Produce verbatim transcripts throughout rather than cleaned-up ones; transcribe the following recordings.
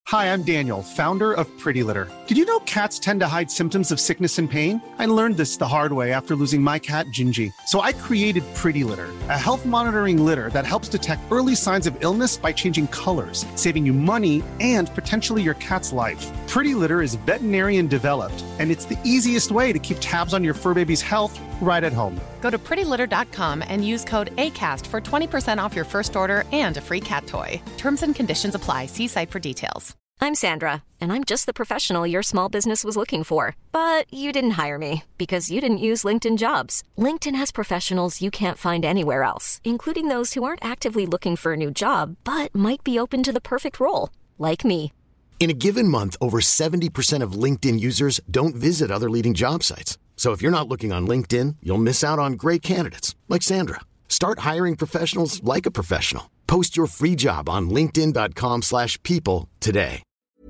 Hi, I'm Daniel, founder of Pretty Litter. Did you know cats tend to hide symptoms of sickness and pain? I learned this the hard way after losing my cat, Gingy. So I created Pretty Litter, a health monitoring litter that helps detect early signs of illness by changing colors, saving you money and potentially your cat's life. Pretty Litter is veterinarian developed, and it's the easiest way to keep tabs on your fur baby's health right at home. Go to pretty litter dot com and use code ACAST for twenty percent off your first order and a free cat toy. Terms and conditions apply. See site for details. I'm Sandra, and I'm just the professional your small business was looking for. But you didn't hire me because you didn't use LinkedIn Jobs. LinkedIn has professionals you can't find anywhere else, including those who aren't actively looking for a new job, but might be open to the perfect role, like me. In a given month, over seventy percent of LinkedIn users don't visit other leading job sites. So if you're not looking on LinkedIn, you'll miss out on great candidates like Sandra. Start hiring professionals like a professional. Post your free job on linkedin dot com slash people today.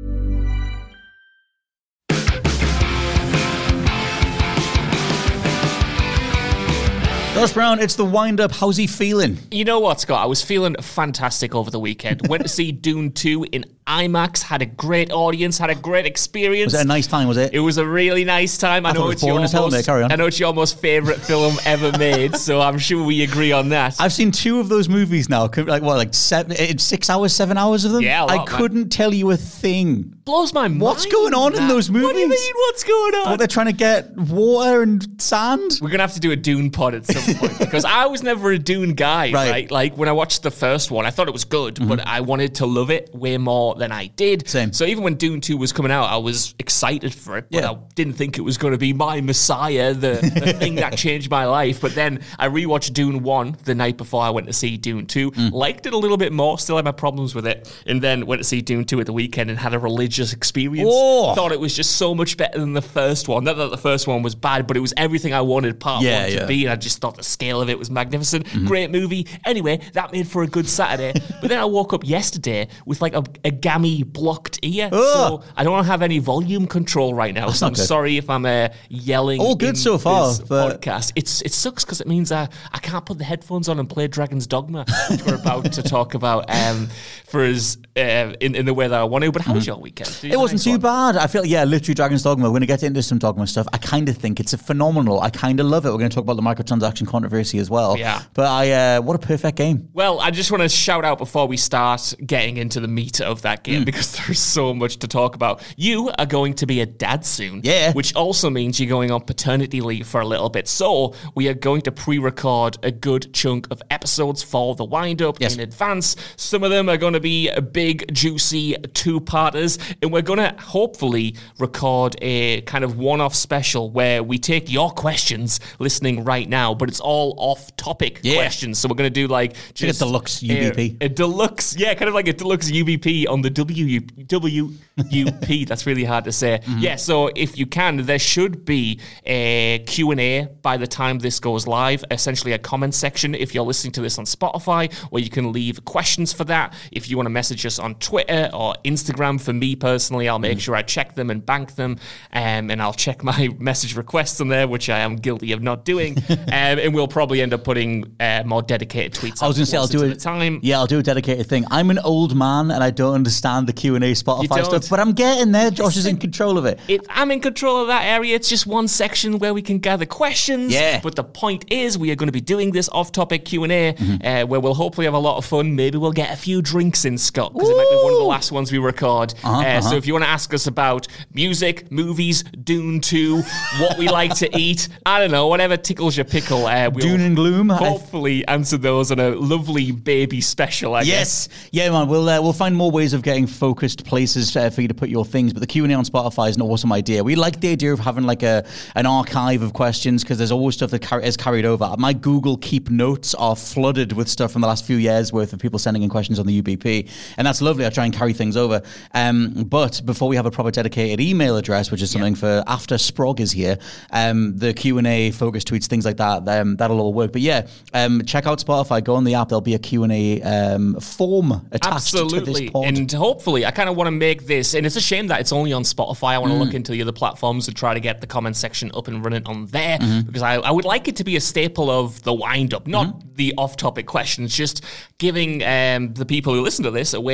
Josh Brown, it's the wind-up. How's he feeling? You know what, Scott? I was feeling fantastic over the weekend. Went to see Dune two in IMAX, had a great audience, had a great experience. Was it a nice time, was it? It was a really nice time. I, I know it's your most, hell, mate. Carry on. I know it's your most favourite film ever made, so I'm sure we agree on that. I've seen two of those movies now. Like what, like seven, six hours, seven hours of them? Yeah, a lot, I couldn't man. tell you a thing. Blows my mind. What's going on man. in those movies? What do you mean, what's going on? What, they're trying to get water and sand? We're going to have to do a Dune pod at some point, because I was never a Dune guy, right. right? Like, when I watched the first one, I thought it was good, mm-hmm. but I wanted to love it way more than I did. Same. So even when Dune two was coming out, I was excited for it, but yeah. I didn't think it was going to be my Messiah, the, the thing that changed my life. But then I rewatched Dune one the night before I went to see Dune two, mm. liked it a little bit more, still had my problems with it, and then went to see Dune two at the weekend and had a religious experience. Oh. Thought it was just so much better than the first one. Not that the first one was bad, but it was everything I wanted part yeah, one to yeah. be, and I just thought the scale of it was magnificent. Mm-hmm. Great movie. Anyway, that made for a good Saturday. But then I woke up yesterday with like a, a gammy blocked ear. Oh. So I don't have any volume control right now. That's so I'm good. sorry if I'm uh, yelling. All good in so far. This but podcast. It's it sucks because it means I, I can't put the headphones on and play Dragon's Dogma, which we're about to talk about um, for us uh, in in the way that I want to. But how was mm-hmm. your weekend? It wasn't nice too one? bad. I feel yeah, literally Dragon's Dogma. We're going to get into some Dogma stuff. I kind of think it's a phenomenal. I kind of love it. We're going to talk about the microtransaction controversy as well. Yeah. But I uh, what a perfect game. Well, I just want to shout out before we start getting into the meat of that game mm. because there's so much to talk about. You are going to be a dad soon. Yeah. Which also means you're going on paternity leave for a little bit. So we are going to pre-record a good chunk of episodes for the wind-up yes. in advance. Some of them are going to be big, juicy two-parters. And we're going to hopefully record a kind of one-off special where we take your questions listening right now, but it's all off-topic yeah. questions. So we're going to do like just a deluxe U B P. A, a deluxe, yeah, kind of like a deluxe U B P on the W W U P. That's really hard to say. Mm-hmm. Yeah, so if you can, there should be a Q and A by the time this goes live, essentially a comment section if you're listening to this on Spotify, where you can leave questions for that. If you want to message us on Twitter or Instagram, for me personally, I'll make mm-hmm. sure I check them and bank them, um, and I'll check my message requests on there, which I am guilty of not doing, um, and we'll probably end up putting uh, more dedicated tweets. I was going to say, I'll do it. Time. Yeah, I'll do a dedicated thing. I'm an old man and I don't understand the Q and A Spotify stuff, but I'm getting there. Josh is in control of it. it. I'm in control of that area. It's just one section where we can gather questions. Yeah. But the point is, we are going to be doing this off-topic Q and A, mm-hmm. uh, where we'll hopefully have a lot of fun. Maybe we'll get a few drinks in, Scott, because it might be one of the last ones we record. Uh-huh, uh, uh-huh. So if you want to ask us about music, movies, Dune two, what we like to eat, I don't know, whatever tickles your pickle. Uh, we'll Dune and Gloom. Hopefully answer those on a lovely baby special, I yes. guess. Yeah, man. We'll uh, we'll find more ways of getting focused places uh, for you to put your things. But the Q and A on Spotify is an awesome idea. We like the idea of having like a an archive of questions because there's always stuff that car- is carried over. My Google Keep notes are flooded with stuff from the last few years worth of people sending in questions on the U B P, and that's lovely. I try and carry things over. Um, but before we have a proper dedicated email address, which is something yeah. for after Sprog is here, um, the Q and A, focus tweets, things like that, um, that'll all work. But yeah, um, check out Spotify. Go on the app. There'll be a Q and A um, form attached Absolutely. to this pod. And hopefully, I kind of want to make this, and it's a shame that it's only on Spotify. I want to mm. look into the other platforms and try to get the comment section up and running on there, mm-hmm. because I, I would like it to be a staple of the wind-up, not mm-hmm. the off-topic questions, just giving um, the people who listen to this a way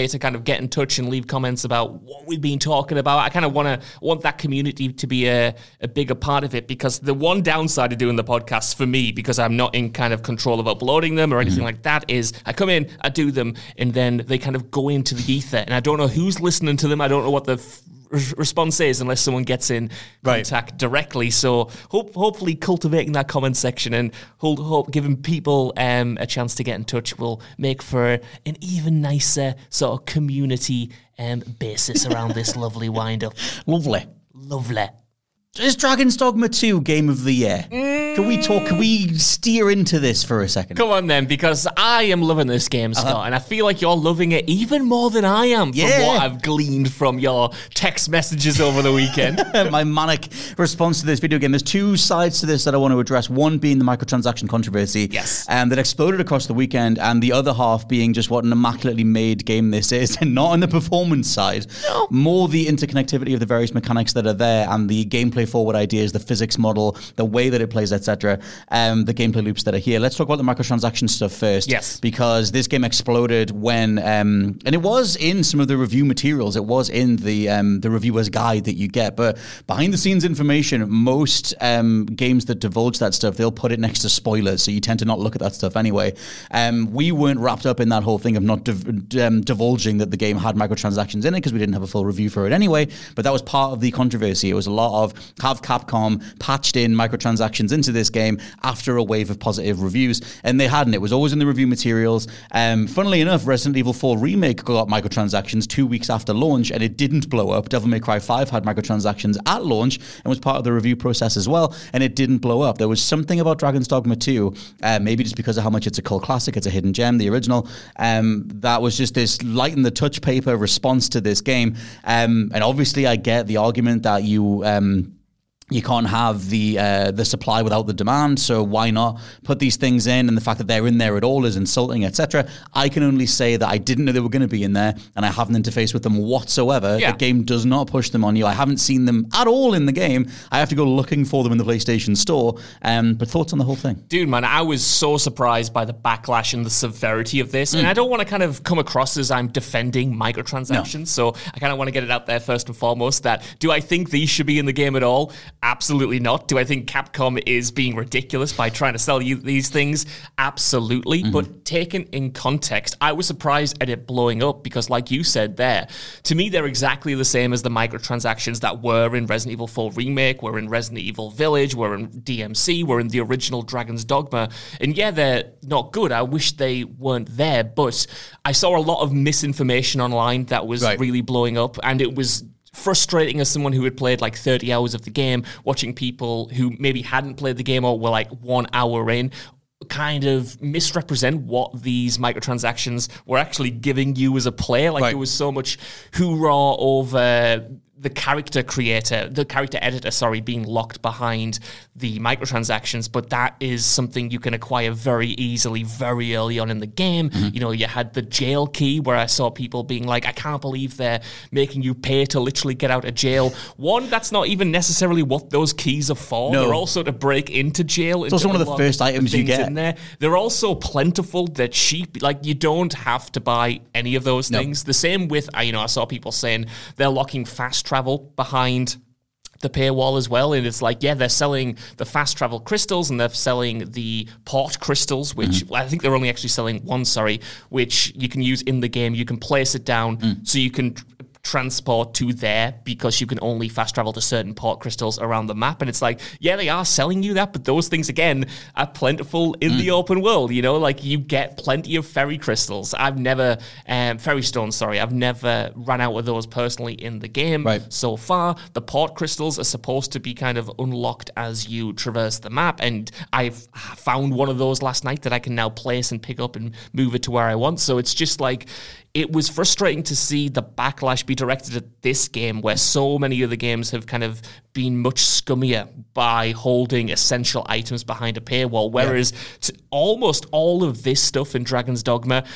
way to kind of get in touch and leave comments about what we've been talking about. I kind of want to want that community to be a, a bigger part of it, because the one downside of doing the podcasts for me, because I'm not in kind of control of uploading them or anything mm-hmm. like that, is I come in, I do them, and then they kind of go into the ether, and I don't know who's listening to them. I don't know what the f- response is unless someone gets in contact right. directly. So hope, hopefully cultivating that comment section and hold, hope giving people um, a chance to get in touch will make for an even nicer sort of community um, basis around this lovely wind-up. Lovely. Lovely. Is Dragon's Dogma two Game of the Year? Mm. Can we talk, can we steer into this for a second? Come on then, because I am loving this game, Scott, uh-huh. and I feel like you're loving it even more than I am from yeah. what I've gleaned from your text messages over the weekend. My manic response to this video game. There's two sides to this that I want to address. One being the microtransaction controversy yes. um, that exploded across the weekend, and the other half being just what an immaculately made game this is, and not on the performance side. No. More the interconnectivity of the various mechanics that are there and the gameplay forward ideas, the physics model, the way that it plays, et cetera. Um, the gameplay loops that are here. Let's talk about the microtransaction stuff first. Yes. Because this game exploded when, um, and it was in some of the review materials. It was in the um, the reviewer's guide that you get. But behind the scenes information, most um, games that divulge that stuff, they'll put it next to spoilers. So you tend to not look at that stuff anyway. Um, we weren't wrapped up in that whole thing of not div- um, divulging that the game had microtransactions in it because we didn't have a full review for it anyway. But that was part of the controversy. It was a lot of have Capcom patched in microtransactions into this game after a wave of positive reviews, and they hadn't. It was always in the review materials. Um, funnily enough, Resident Evil four Remake got microtransactions two weeks after launch, and it didn't blow up. Devil May Cry five had microtransactions at launch and was part of the review process as well, and it didn't blow up. There was something about Dragon's Dogma two, uh, maybe just because of how much it's a cult classic, it's a hidden gem, the original, um, that was just this lighten the touch paper response to this game. Um, and obviously I get the argument that you... Um, You can't have the uh, the supply without the demand, so why not put these things in? And the fact that they're in there at all is insulting, et cetera. I can only say that I didn't know they were going to be in there, and I haven't interfaced with them whatsoever. Yeah. The game does not push them on you. I haven't seen them at all in the game. I have to go looking for them in the PlayStation Store. Um, but thoughts on the whole thing? Dude, man, I was so surprised by the backlash and the severity of this. Mm. And I don't want to kind of come across as I'm defending microtransactions. No. So I kind of want to get it out there first and foremost that do I think these should be in the game at all? Absolutely not. Do I think Capcom is being ridiculous by trying to sell you these things? Absolutely. Mm-hmm. But taken in context, I was surprised at it blowing up because, like you said there, to me, they're exactly the same as the microtransactions that were in Resident Evil four Remake, were in Resident Evil Village, were in D M C, were in the original Dragon's Dogma. And yeah, they're not good. I wish they weren't there. But I saw a lot of misinformation online that was right. really blowing up, and it was frustrating as someone who had played like thirty hours of the game, watching people who maybe hadn't played the game or were like one hour in kind of misrepresent what these microtransactions were actually giving you as a player. Like right. there was so much hoorah over the character creator, the character editor, sorry, being locked behind the microtransactions, but that is something you can acquire very easily, very early on in the game. Mm-hmm. You know, you had the jail key where I saw people being like, I can't believe they're making you pay to literally get out of jail. One, that's not even necessarily what those keys are for. No. They're also to break into jail. It's also one of the first items you get. In there. They're also plentiful, they're cheap. Like, you don't have to buy any of those no. things. The same with, you know, I saw people saying they're locking fast travel behind the paywall as well, and it's like, yeah, they're selling the fast travel crystals and they're selling the port crystals, which mm-hmm. I think they're only actually selling one, sorry, which you can use in the game. You can place it down mm. so you can tr- transport to there because you can only fast travel to certain port crystals around the map. And it's like, yeah, they are selling you that, but those things, again, are plentiful in mm. the open world, you know, like you get plenty of fairy crystals. I've never, um, fairy stones, sorry, I've never run out of those personally in the game right. so far. The port crystals are supposed to be kind of unlocked as you traverse the map, and I've found one of those last night that I can now place and pick up and move it to where I want. So it's just like, it was frustrating to see the backlash be directed at this game where so many of the games have kind of been much scummier by holding essential items behind a paywall, whereas yeah. to almost all of this stuff in Dragon's Dogma,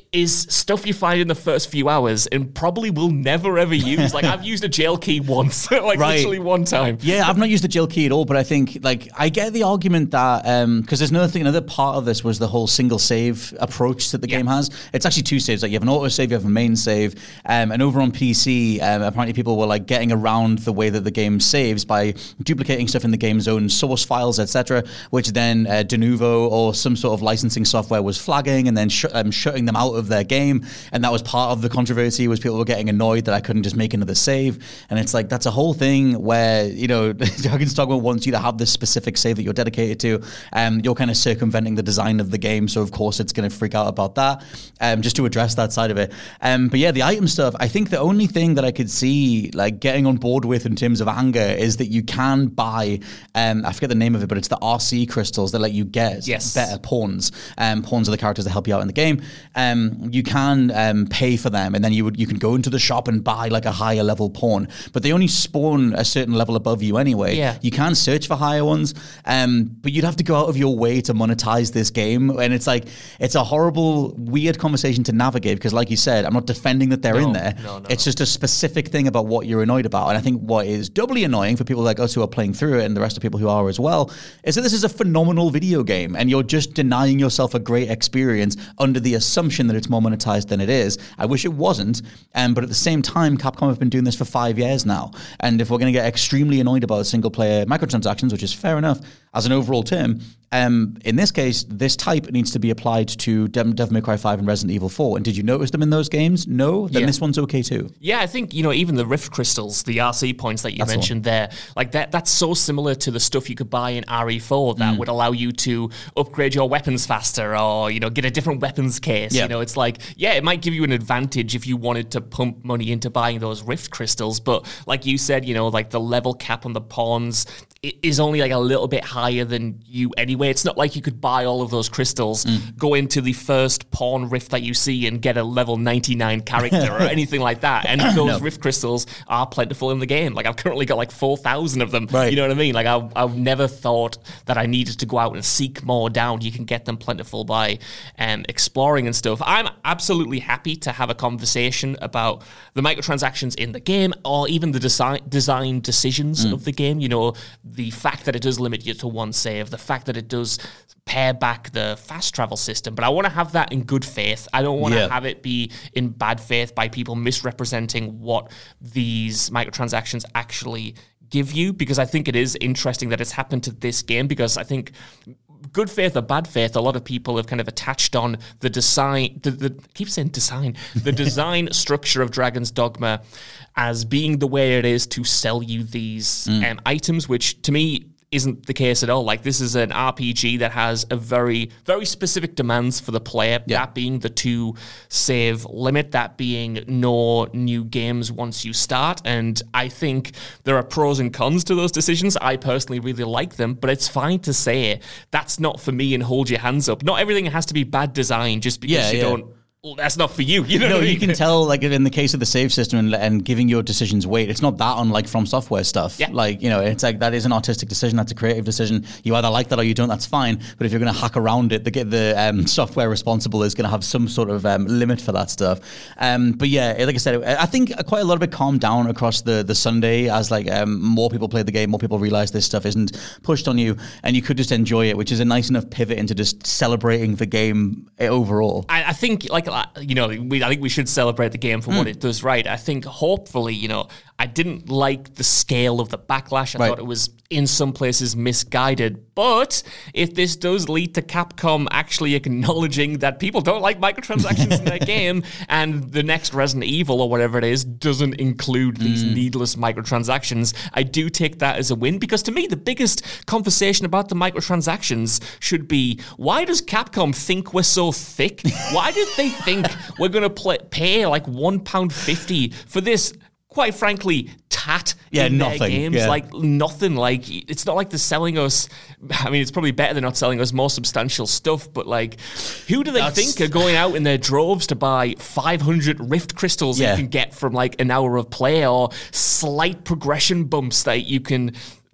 is stuff you find in the first few hours and probably will never ever use. Like, I've used a jail key once, like Right. literally one time. Yeah, I've not used the jail key at all, but I think, like, I get the argument that, um, because there's another thing, another part of this was the whole single save approach that the Yeah. game has. It's actually two saves. Like, you have an auto save, you have a main save, um, and over on P C, um, apparently people were, like, getting around the way that the game saves by duplicating stuff in the game's own source files, et cetera, which then uh, Denuvo or some sort of licensing software was flagging and then sh- um, shutting them out of their game. And that was part of the controversy, was people were getting annoyed that I couldn't just make another save. And it's like, that's a whole thing where, you know, Dragon's Dogma wants you to have this specific save that you're dedicated to. Um, you're kind of circumventing the design of the game, so of course it's going to freak out about that, um, just to address that side of it. Um, but yeah, the item stuff, I think the only thing that I could see, like, getting on board with in terms of anger is that you can buy, um, I forget the name of it, but it's the R C crystals that let you get Yes. better pawns. Um, pawns are the characters that help you out in the game. Um, you can um, pay for them, and then you would you can go into the shop and buy like a higher level pawn, but they only spawn a certain level above you anyway. Yeah. You can search for higher ones, um, but you'd have to go out of your way to monetize this game, and it's like, it's a horrible, weird conversation to navigate, because like you said, I'm not defending that they're No, in there. no, no. It's just a specific thing about what you're annoyed about, and I think what is doubly annoying for people like us who are playing through it, and the rest of people who are as well, is that this is a phenomenal video game, and you're just denying yourself a great experience under the assumption that it's more monetized than it is. I wish it wasn't, um, but at the same time, Capcom have been doing this for five years now, and if we're going to get extremely annoyed about single-player microtransactions, which is fair enough as an overall term, um, in this case, this type needs to be applied to Devil Devil May Cry five and Resident Evil four. And did you notice them in those games? No? Then Yeah. this one's okay too. Yeah, I think, you know, even the Rift Crystals, the R C points that you That's the mentioned there, like that that's so similar to the stuff you could buy in R E four that Mm. would allow you to upgrade your weapons faster or, you know, get a different weapons case. Yeah. You know, it's like, yeah, it might give you an advantage if you wanted to pump money into buying those Rift Crystals, but like you said, you know, like the level cap on the pawns i- is only like a little bit higher than you anyway. It's not like you could buy all of those crystals, Mm. go into the first pawn rift that you see and get a level ninety-nine character or anything like that. And those No. rift crystals are plentiful in the game. Like, I've currently got like four thousand of them. Right. You know what I mean? Like, I've, I've never thought that I needed to go out and seek more down. You can get them plentiful by um, exploring and stuff. I'm absolutely happy to have a conversation about the microtransactions in the game, or even the design design decisions Mm. of the game. You know, the fact that it does limit you to one save, the fact that it does pare back the fast travel system, but I want to have that in good faith. I don't want to Yeah. have it be in bad faith by people misrepresenting what these microtransactions actually give you, because I think it is interesting that it's happened to this game, because I think good faith or bad faith, a lot of people have kind of attached on the design, the, the I keep saying design, the design structure of Dragon's Dogma as being the way it is to sell you these um, items, which to me isn't the case at all. Like, this is an R P G that has a very, very specific demands for the player, Yeah. that being the two save limit, that being no new games once you start. And I think there are pros and cons to those decisions. I personally really like them, but it's fine to say that's not for me and hold your hands up. Not everything has to be bad design just because Yeah, you yeah. don't, well, that's not for you. You know No, what I you mean? can tell, like, in the case of the save system and, and giving your decisions weight, it's not that unlike From Software stuff. Yeah. Like, you know, it's like, that is an artistic decision, that's a creative decision. You either like that or you don't, that's fine. But if you're going to hack around it, the, the um, software responsible is going to have some sort of um, limit for that stuff. Um, but yeah, like I said, I think quite a lot of it calmed down across the, the Sunday as, like, um, more people played the game, more people realized this stuff isn't pushed on you, and you could just enjoy it, which is a nice enough pivot into just celebrating the game overall. I, I think, like, uh, you know, we, I think we should celebrate the game for what it does right. I think, hopefully, you know, I didn't like the scale of the backlash. I Right. thought it was, in some places, misguided. But if this does lead to Capcom actually acknowledging that people don't like microtransactions in their game, and the next Resident Evil or whatever it is doesn't include these needless microtransactions, I do take that as a win, because to me, the biggest conversation about the microtransactions should be, why does Capcom think we're so thick? Why did they think we're going to play, pay like one pound fifty for this, quite frankly, tat Yeah, in their nothing. games? Yeah. Like, nothing. Like, it's not like they're selling us, I mean, it's probably better than not selling us more substantial stuff, but like, who do they That's- think are going out in their droves to buy five hundred Rift Crystals Yeah. you can get from like an hour of play, or slight progression bumps that you can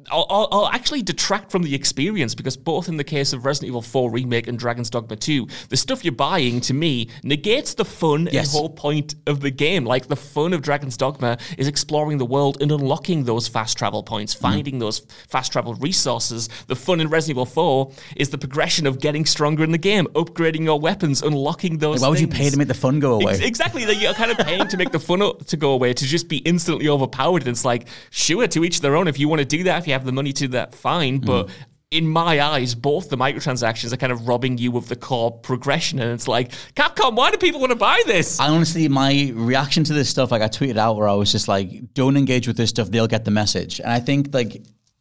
I'll, I'll, I'll actually detract from the experience, because both in the case of Resident Evil four Remake and Dragon's Dogma two, the stuff you're buying, to me, negates the fun yes. and whole point of the game. Like, the fun of Dragon's Dogma is exploring the world and unlocking those fast travel points, finding mm. those fast travel resources. The fun in Resident Evil four is the progression of getting stronger in the game, upgrading your weapons, unlocking those like, why things. would you pay to make the fun go away? Ex- exactly. You're kind of paying to make the fun to go away, to just be instantly overpowered. And it's like, sure, to each their own. If you want to do that, if you have the money to do that, fine. But mm. in my eyes, both the microtransactions are kind of robbing you of the core progression. And it's like, Capcom, why do people want to buy this? I honestly, my reaction to this stuff, like I tweeted out where I was just like, don't engage with this stuff, they'll get the message. And I think like,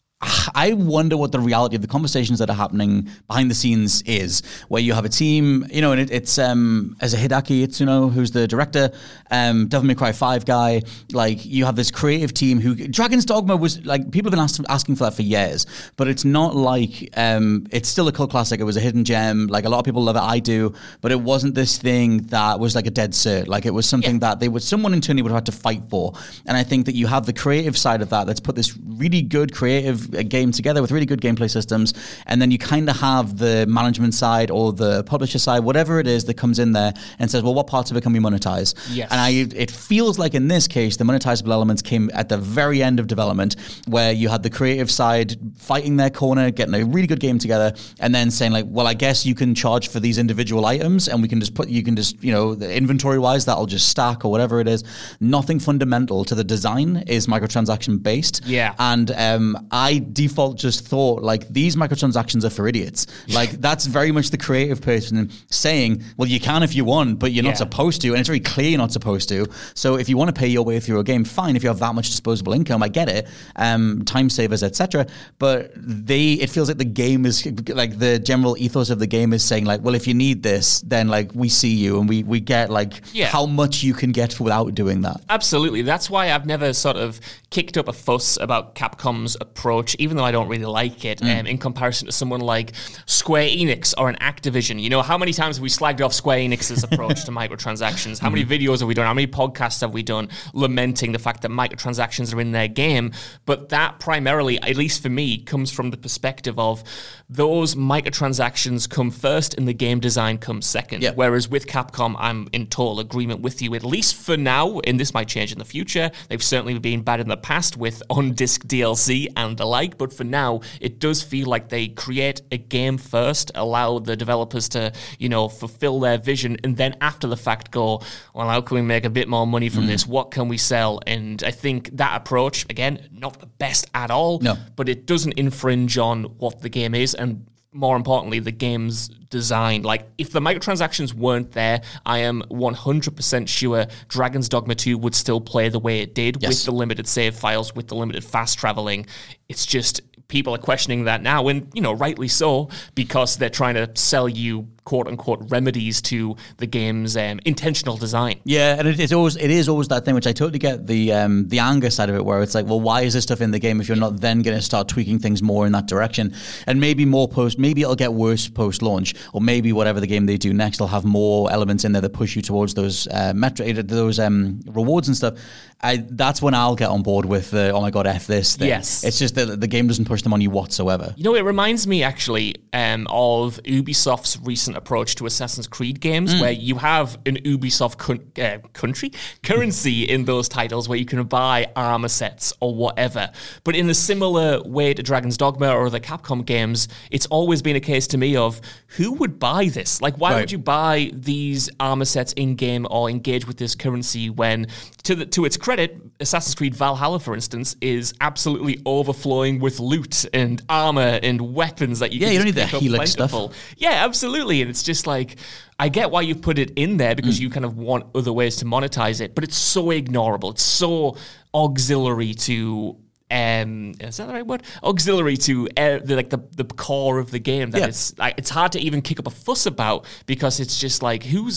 I wonder what the reality of the conversations that are happening behind the scenes is, where you have a team, you know, and it, it's um, as a Hideaki Itsuno, who's the director, um, Devil May Cry five guy, like you have this creative team who, Dragon's Dogma was like, people have been ask, asking for that for years, but it's not like, um, it's still a cult classic. It was a hidden gem. Like a lot of people love it. I do, but it wasn't this thing that was like a dead cert. Like it was something yeah. that they would, someone internally would have had to fight for. And I think that you have the creative side of that that's put this really good creative a game together with really good gameplay systems, and then you kind of have the management side or the publisher side, whatever it is that comes in there and says, well, what parts of it can we monetize? Yes. And I, it feels like in this case, the monetizable elements came at the very end of development, where you had the creative side fighting their corner, getting a really good game together, and then saying like, well, I guess you can charge for these individual items, and we can just put, you can just, you know, inventory wise, that'll just stack or whatever it is. Nothing fundamental to the design is microtransaction based. Yeah. And um, I default just thought like these microtransactions are for idiots. Like that's very much the creative person saying, well, you can if you want, but you're yeah. not supposed to. And it's very clear you're not supposed to. So if you want to pay your way through a game, fine. If you have that much disposable income, I get it. Um, time savers, et cetera. But they, it feels like the game is like the general ethos of the game is saying like, well, if you need this, then like we see you and we, we get like yeah. how much you can get without doing that. Absolutely. That's why I've never sort of kicked up a fuss about Capcom's approach, even though I don't really like it, mm. um, in comparison to someone like Square Enix or an Activision. You know, how many times have we slagged off Square Enix's approach to microtransactions? How many videos have we done? How many podcasts have we done lamenting the fact that microtransactions are in their game? But that primarily, at least for me, comes from the perspective of those microtransactions come first and the game design comes second. Yep. Whereas with Capcom, I'm in total agreement with you, at least for now, and this might change in the future. They've certainly been bad in the past with on-disc D L C and the like, but for now, it does feel like they create a game first, allow the developers to, you know, fulfill their vision, and then after the fact go, well, how can we make a bit more money from mm. this? What can we sell? And I think that approach, again, not the best at all, no. but it doesn't infringe on what the game is, and more importantly, the game's design. Like, if the microtransactions weren't there, I am one hundred percent sure Dragon's Dogma two would still play the way it did, yes. with the limited save files, with the limited fast traveling. It's just, people are questioning that now, and, you know, rightly so, because they're trying to sell you quote-unquote remedies to the game's um, intentional design. Yeah, and it, it's always it is always that thing, which I totally get the um, the anger side of it, where it's like, well, why is this stuff in the game if you're not then going to start tweaking things more in that direction? And maybe more post, maybe it'll get worse post-launch, or maybe whatever the game they do next will have more elements in there that push you towards those uh, metro, those um, rewards and stuff. I, that's when I'll get on board with the, oh my god, F this thing. Yes. It's just that the game doesn't push them on you whatsoever. You know, it reminds me actually um, of Ubisoft's recent approach to Assassin's Creed games, mm. where you have an Ubisoft con- uh, country currency in those titles where you can buy armor sets or whatever. But in a similar way to Dragon's Dogma or the Capcom games, it's always been a case to me of who would buy this? Like, why right. would you buy these armor sets in-game or engage with this currency when, to the, to its credit, Assassin's Creed Valhalla, for instance, is absolutely overflowing with loot and armor and weapons that you yeah, can you don't just need pick the up Helix plentiful. stuff. Yeah, absolutely. And it's just like, I get why you've put it in there because mm. you kind of want other ways to monetize it, but it's so ignorable. It's so auxiliary to... Um, is that the right word? Auxiliary to uh, the, like the the core of the game that yeah. it's like it's hard to even kick up a fuss about, because it's just like who's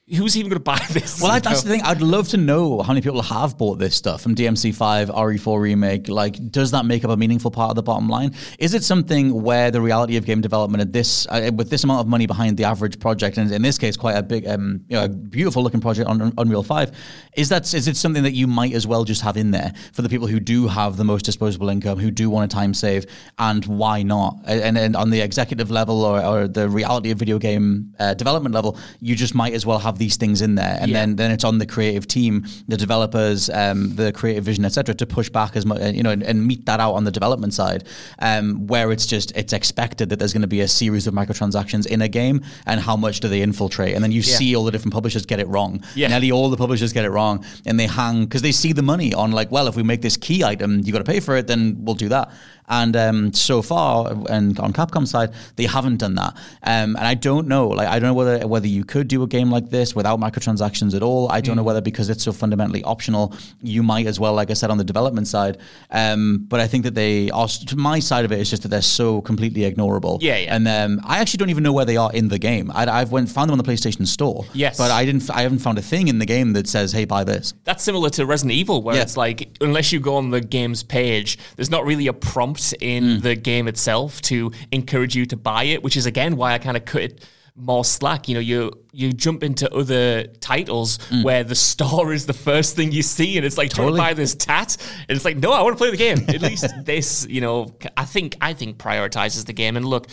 who's even going to buy this? Well, I, that's the thing. I'd love to know how many people have bought this stuff from D M C five, R E four Remake. Like, does that make up a meaningful part of the bottom line? Is it something where the reality of game development at this, uh, with this amount of money behind the average project, and in this case, quite a big, um, you know, beautiful looking project on Unreal five, is that is it something that you might as well just have in there for the people who do have the most disposable income, who do want to time save, and why not? And, and on the executive level or, or the reality of video game uh, development level, you just might as well have these things in there, and yeah. then then it's on the creative team, the developers, um, the creative vision, et cetera, to push back as much, you know, and, and meet that out on the development side, um, where it's just it's expected that there's going to be a series of microtransactions in a game, and how much do they infiltrate, and then you yeah. see all the different publishers get it wrong. Yeah. Nearly all the publishers get it wrong, and they hang because they see the money on like, well, if we make this key item, you got to pay for it, then we'll do that. And um, so far, and on Capcom's side, they haven't done that. Um, and I don't know, like I don't know whether whether you could do a game like this without microtransactions at all. I don't mm. know whether because it's so fundamentally optional, you might as well, like I said, on the development side. Um, but I think that they are, to my side of it is just that they're so completely ignorable. Yeah, yeah. And um, I actually don't even know where they are in the game. I, I've went found them on the PlayStation Store. Yes. But I didn't. I haven't found a thing in the game that says, "Hey, buy this." That's similar to Resident Evil, where yeah. it's like unless you go on the game's page, there's not really a prompt in mm. the game itself to encourage you to buy it, which is again why I kind of cut it more slack. You know, you you jump into other titles mm. where the store is the first thing you see, and it's like, totally. Trying to buy this tat, and it's like, no, I want to play the game. At least this, you know, I think I think prioritizes the game. And look,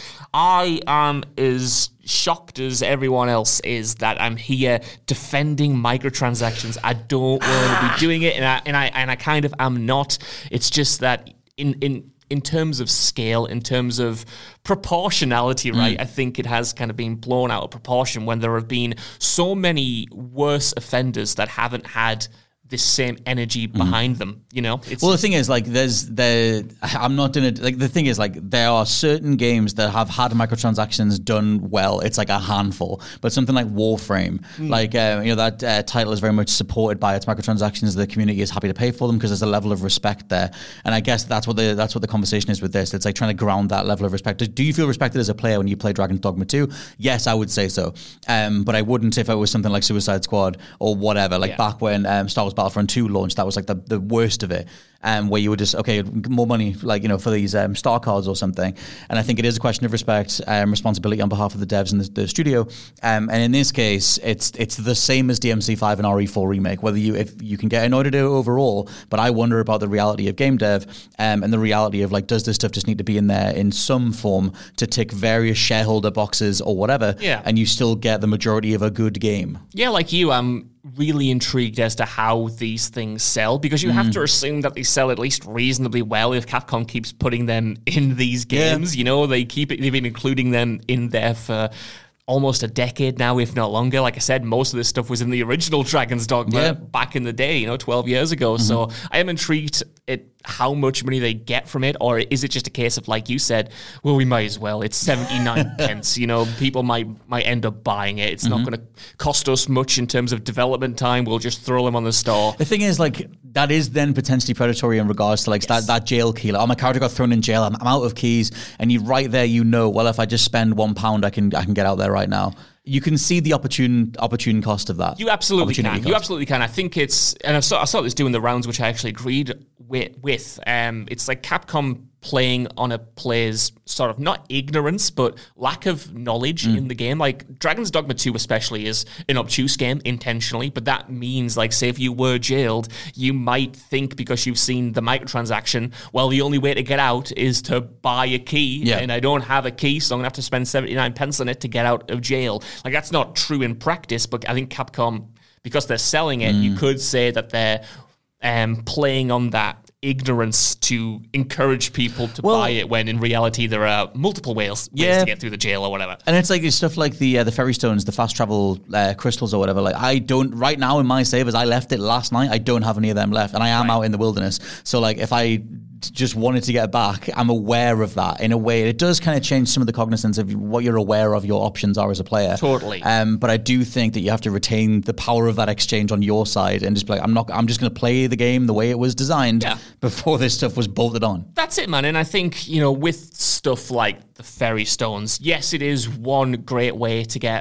I am as shocked as everyone else is that I'm here defending microtransactions. I don't want to be doing it, and I and I and I kind of am not. It's just that in in. in terms of scale, in terms of proportionality, right, mm. I think it has kind of been blown out of proportion when there have been so many worse offenders that haven't had this same energy behind mm. them, you know? It's well, the thing is, like, there's the I'm not doing it. Like, the thing is, like, there are certain games that have had microtransactions done well. It's like a handful, but something like Warframe, mm. like uh, you know, that uh, title is very much supported by its microtransactions. The community is happy to pay for them because there's a level of respect there, and I guess that's what the that's what the conversation is with this. It's like trying to ground that level of respect. Do you feel respected as a player when you play Dragon's Dogma two? Yes, I would say so, um, but I wouldn't if it was something like Suicide Squad or whatever. Like yeah. back when um, Star Wars Battlefront two launched, that was like the, the worst of it, um, where you would just, okay, more money, like, you know, for these um, star cards or something. And I think it is a question of respect and um, responsibility on behalf of the devs and the, the studio. Um, and in this case, it's it's the same as D M C five and R E four Remake, whether you, if you can get annoyed at it overall, but I wonder about the reality of game dev um, and the reality of, like, does this stuff just need to be in there in some form to tick various shareholder boxes or whatever, yeah. and you still get the majority of a good game. Yeah, like you, I'm really intrigued as to how these things sell, because you mm. have to assume that they sell at least reasonably well if Capcom keeps putting them in these games. Yeah. You know, they keep it, they've been including them in there for almost a decade now, if not longer. Like I said, most of this stuff was in the original Dragon's Dogma yeah. back in the day, you know, twelve years ago. Mm-hmm. So I am intrigued at how much money they get from it, or is it just a case of, like you said, well, we might as well. It's seventy-nine pence, you know, people might might end up buying it. It's mm-hmm. not going to cost us much in terms of development time. We'll just throw them on the store. The thing is, like, that is then potentially predatory in regards to, like, yes. that, that jail key. Like, oh, my character got thrown in jail. I'm, I'm out of keys. And you right there, you know, well, if I just spend one pound, I can I can get out there right now. You can see the opportune opportune cost of that. You absolutely can. Cost. You absolutely can. I think it's, and I saw, I saw this doing the rounds, which I actually agreed with. with. Um, it's like Capcom playing on a player's sort of not ignorance, but lack of knowledge mm. in the game. Like Dragon's Dogma two especially is an obtuse game intentionally, but that means, like, say if you were jailed, you might think because you've seen the microtransaction, well, the only way to get out is to buy a key, yeah. and I don't have a key, so I'm going to have to spend seventy-nine pence on it to get out of jail. Like, that's not true in practice, but I think Capcom, because they're selling it, mm. you could say that they're um, playing on that ignorance to encourage people to well, buy it, when in reality there are multiple ways, ways yeah. to get through the jail or whatever. And it's like this stuff like the uh, the fairy stones, the fast travel uh, crystals or whatever. Like, I don't, right now in my savers, I left it last night, I don't have any of them left, and I am right. out in the wilderness. So, like, if I just wanted to get back, I'm aware of that in a way. It does kind of change some of the cognizance of what you're aware of your options are as a player. Totally. Um, but I do think that you have to retain the power of that exchange on your side and just be like, I'm not, I'm just going to play the game the way it was designed yeah. before this stuff was bolted on. That's it, man. And I think, you know, with stuff like the fairy stones, yes, it is one great way to get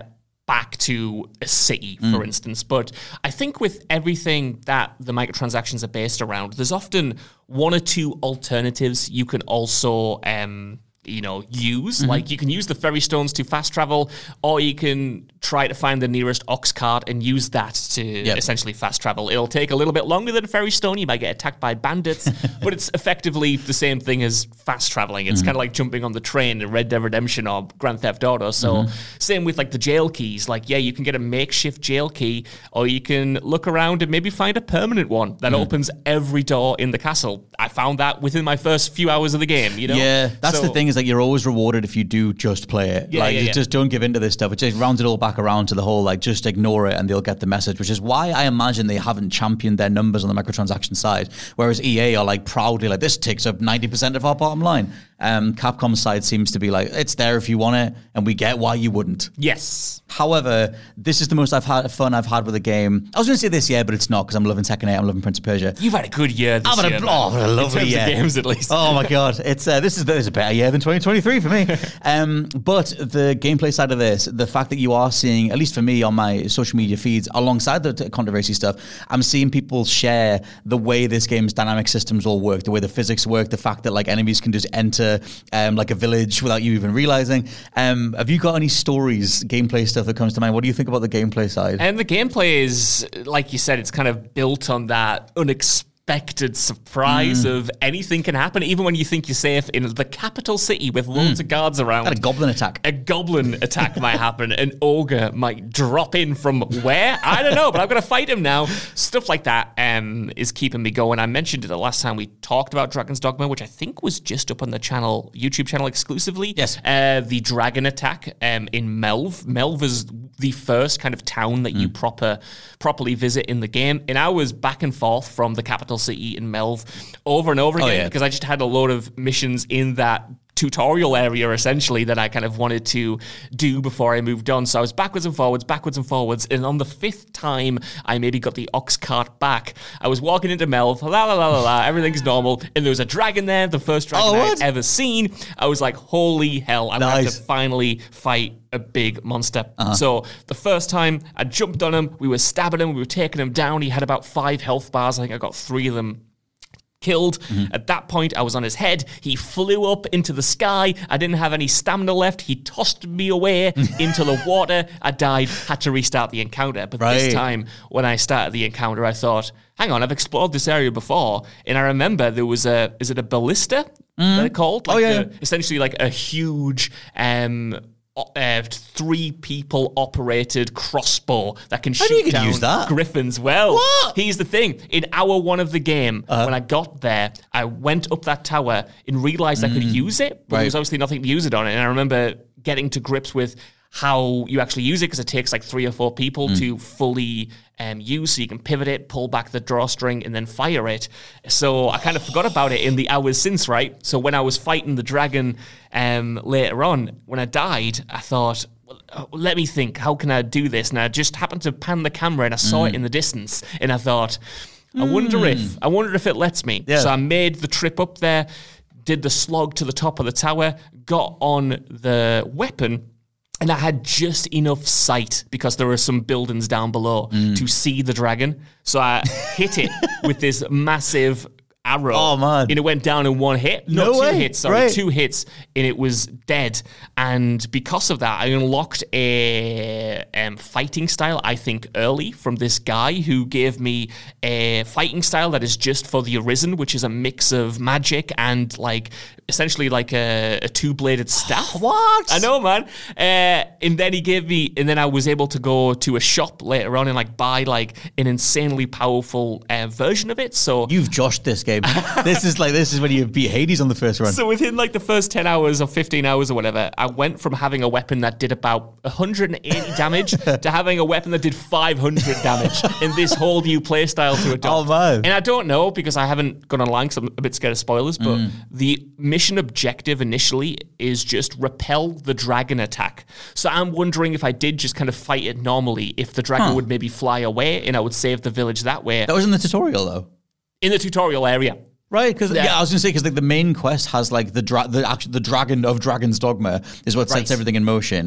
back to a city, for mm. instance. But I think with everything that the microtransactions are based around, there's often one or two alternatives you can also um, you know, use. Mm-hmm. Like, you can use the ferry stones to fast travel, or you can try to find the nearest ox cart and use that to yep. essentially fast travel. It'll take a little bit longer than a ferry stone. You might get attacked by bandits, but it's effectively the same thing as fast traveling. It's mm-hmm. kind of like jumping on the train in Red Dead Redemption or Grand Theft Auto. So mm-hmm. same with like the jail keys. Like, yeah, you can get a makeshift jail key, or you can look around and maybe find a permanent one that mm-hmm. opens every door in the castle. I found that within my first few hours of the game, you know? Yeah, that's so, the thing, is that you're always rewarded if you do just play it. Yeah, like, yeah, just, yeah. just don't give into this stuff. It just rounds it all back around to the whole, like, just ignore it and they'll get the message, which is why I imagine they haven't championed their numbers on the microtransaction side, whereas E A are, like, proudly like, this takes up ninety percent of our bottom line. Um, Capcom's side seems to be like, it's there if you want it, and we get why you wouldn't. Yes. However, this is the most I've had fun I've had with a game. I was going to say this year, but it's not, because I'm loving Tekken eight, I'm loving Prince of Persia. You've had a good year this I've had year. A, oh, what a lovely in terms year. Of games, at least. Oh my god, it's uh, this is this is a better year than twenty twenty-three for me. um, but the gameplay side of this, the fact that you are seeing, at least for me on my social media feeds, alongside the t- controversy stuff, I'm seeing people share the way this game's dynamic systems all work, the way the physics work, the fact that like enemies can just enter um, like a village without you even realizing. Um, have you got any stories, gameplay stuff that comes to mind? What do you think about the gameplay side? And the gameplay is, like you said, it's kind of built on that unexpected surprise mm. of anything can happen, even when you think you're safe in the capital city with loads mm. of guards around. Got a goblin attack. A goblin attack might happen. An ogre might drop in from where? I don't know, but I've got to fight him now. Stuff like that um, is keeping me going. I mentioned it the last time we talked about Dragon's Dogma, which I think was just up on the channel, YouTube channel exclusively. Yes. Uh, the dragon attack um, in Melve. Melve is the first kind of town that mm. you proper properly visit in the game. And I was back and forth from the capital city in Melve over and over again, oh, yeah. because I just had a load of missions in that tutorial area essentially that I kind of wanted to do before I moved on. So I was backwards and forwards, backwards and forwards, and on the fifth time I maybe got the ox cart back, I was walking into Melve, la la la la la, everything's normal, and there was a dragon there, the first dragon oh, I'd ever seen. I was like, holy hell, I'm nice. Going to have to finally fight a big monster. Uh-huh. So the first time I jumped on him, we were stabbing him, we were taking him down, he had about five health bars, I think I got three of them killed. Mm-hmm. At that point, I was on his head. He flew up into the sky. I didn't have any stamina left. He tossed me away into the water. I died, had to restart the encounter. But right. this time, when I started the encounter, I thought, hang on, I've explored this area before. And I remember there was a, is it a ballista mm. they're called? Like oh, yeah. A, essentially like a huge... Um, Uh, three people operated crossbow that can shoot you down use that? griffins. Well, what? Here's the thing. In hour one of the game, uh-huh. when I got there, I went up that tower and realized mm. I could use it, but right. there was obviously nothing to use it on. And I remember getting to grips with how you actually use it, because it takes like three or four people mm. to fully um, use, so you can pivot it, pull back the drawstring, and then fire it. So I kind of forgot about it in the hours since, right? So when I was fighting the dragon um, later on, when I died, I thought, well, let me think, how can I do this? And I just happened to pan the camera, and I saw mm. it in the distance, and I thought, I mm. wonder if, I wonder if it lets me. Yeah. So I made the trip up there, did the slog to the top of the tower, got on the weapon, and I had just enough sight, because there were some buildings down below, mm. to see the dragon. So I hit it with this massive arrow. Oh, man. And it went down in one hit. No, no two way. hits, sorry, right. two hits, and it was dead. And because of that, I unlocked a um, fighting style, I think, early from this guy who gave me a fighting style that is just for the Arisen, which is a mix of magic and, like, essentially like a, a two-bladed staff. What? I know, man. Uh, and then he gave me, and then I was able to go to a shop later on and, like, buy, like, an insanely powerful uh, version of it. So you've joshed this game. This is like, this is when you beat Hades on the first run. So within like the first ten hours or fifteen hours or whatever, I went from having a weapon that did about one hundred eighty damage to having a weapon that did five hundred damage in this whole new playstyle to adopt. Oh, man. And I don't know, because I haven't gone online, because I'm a bit scared of spoilers, but mm. the mission objective initially is just repel the dragon attack. So I'm wondering if I did just kind of fight it normally, if the dragon huh. would maybe fly away and I would save the village that way. That was in the tutorial, though. In the tutorial area. Right, because yeah. yeah, I was going to say, because like the main quest has like the dra- the actual the dragon of Dragon's Dogma is what sets right. everything in motion.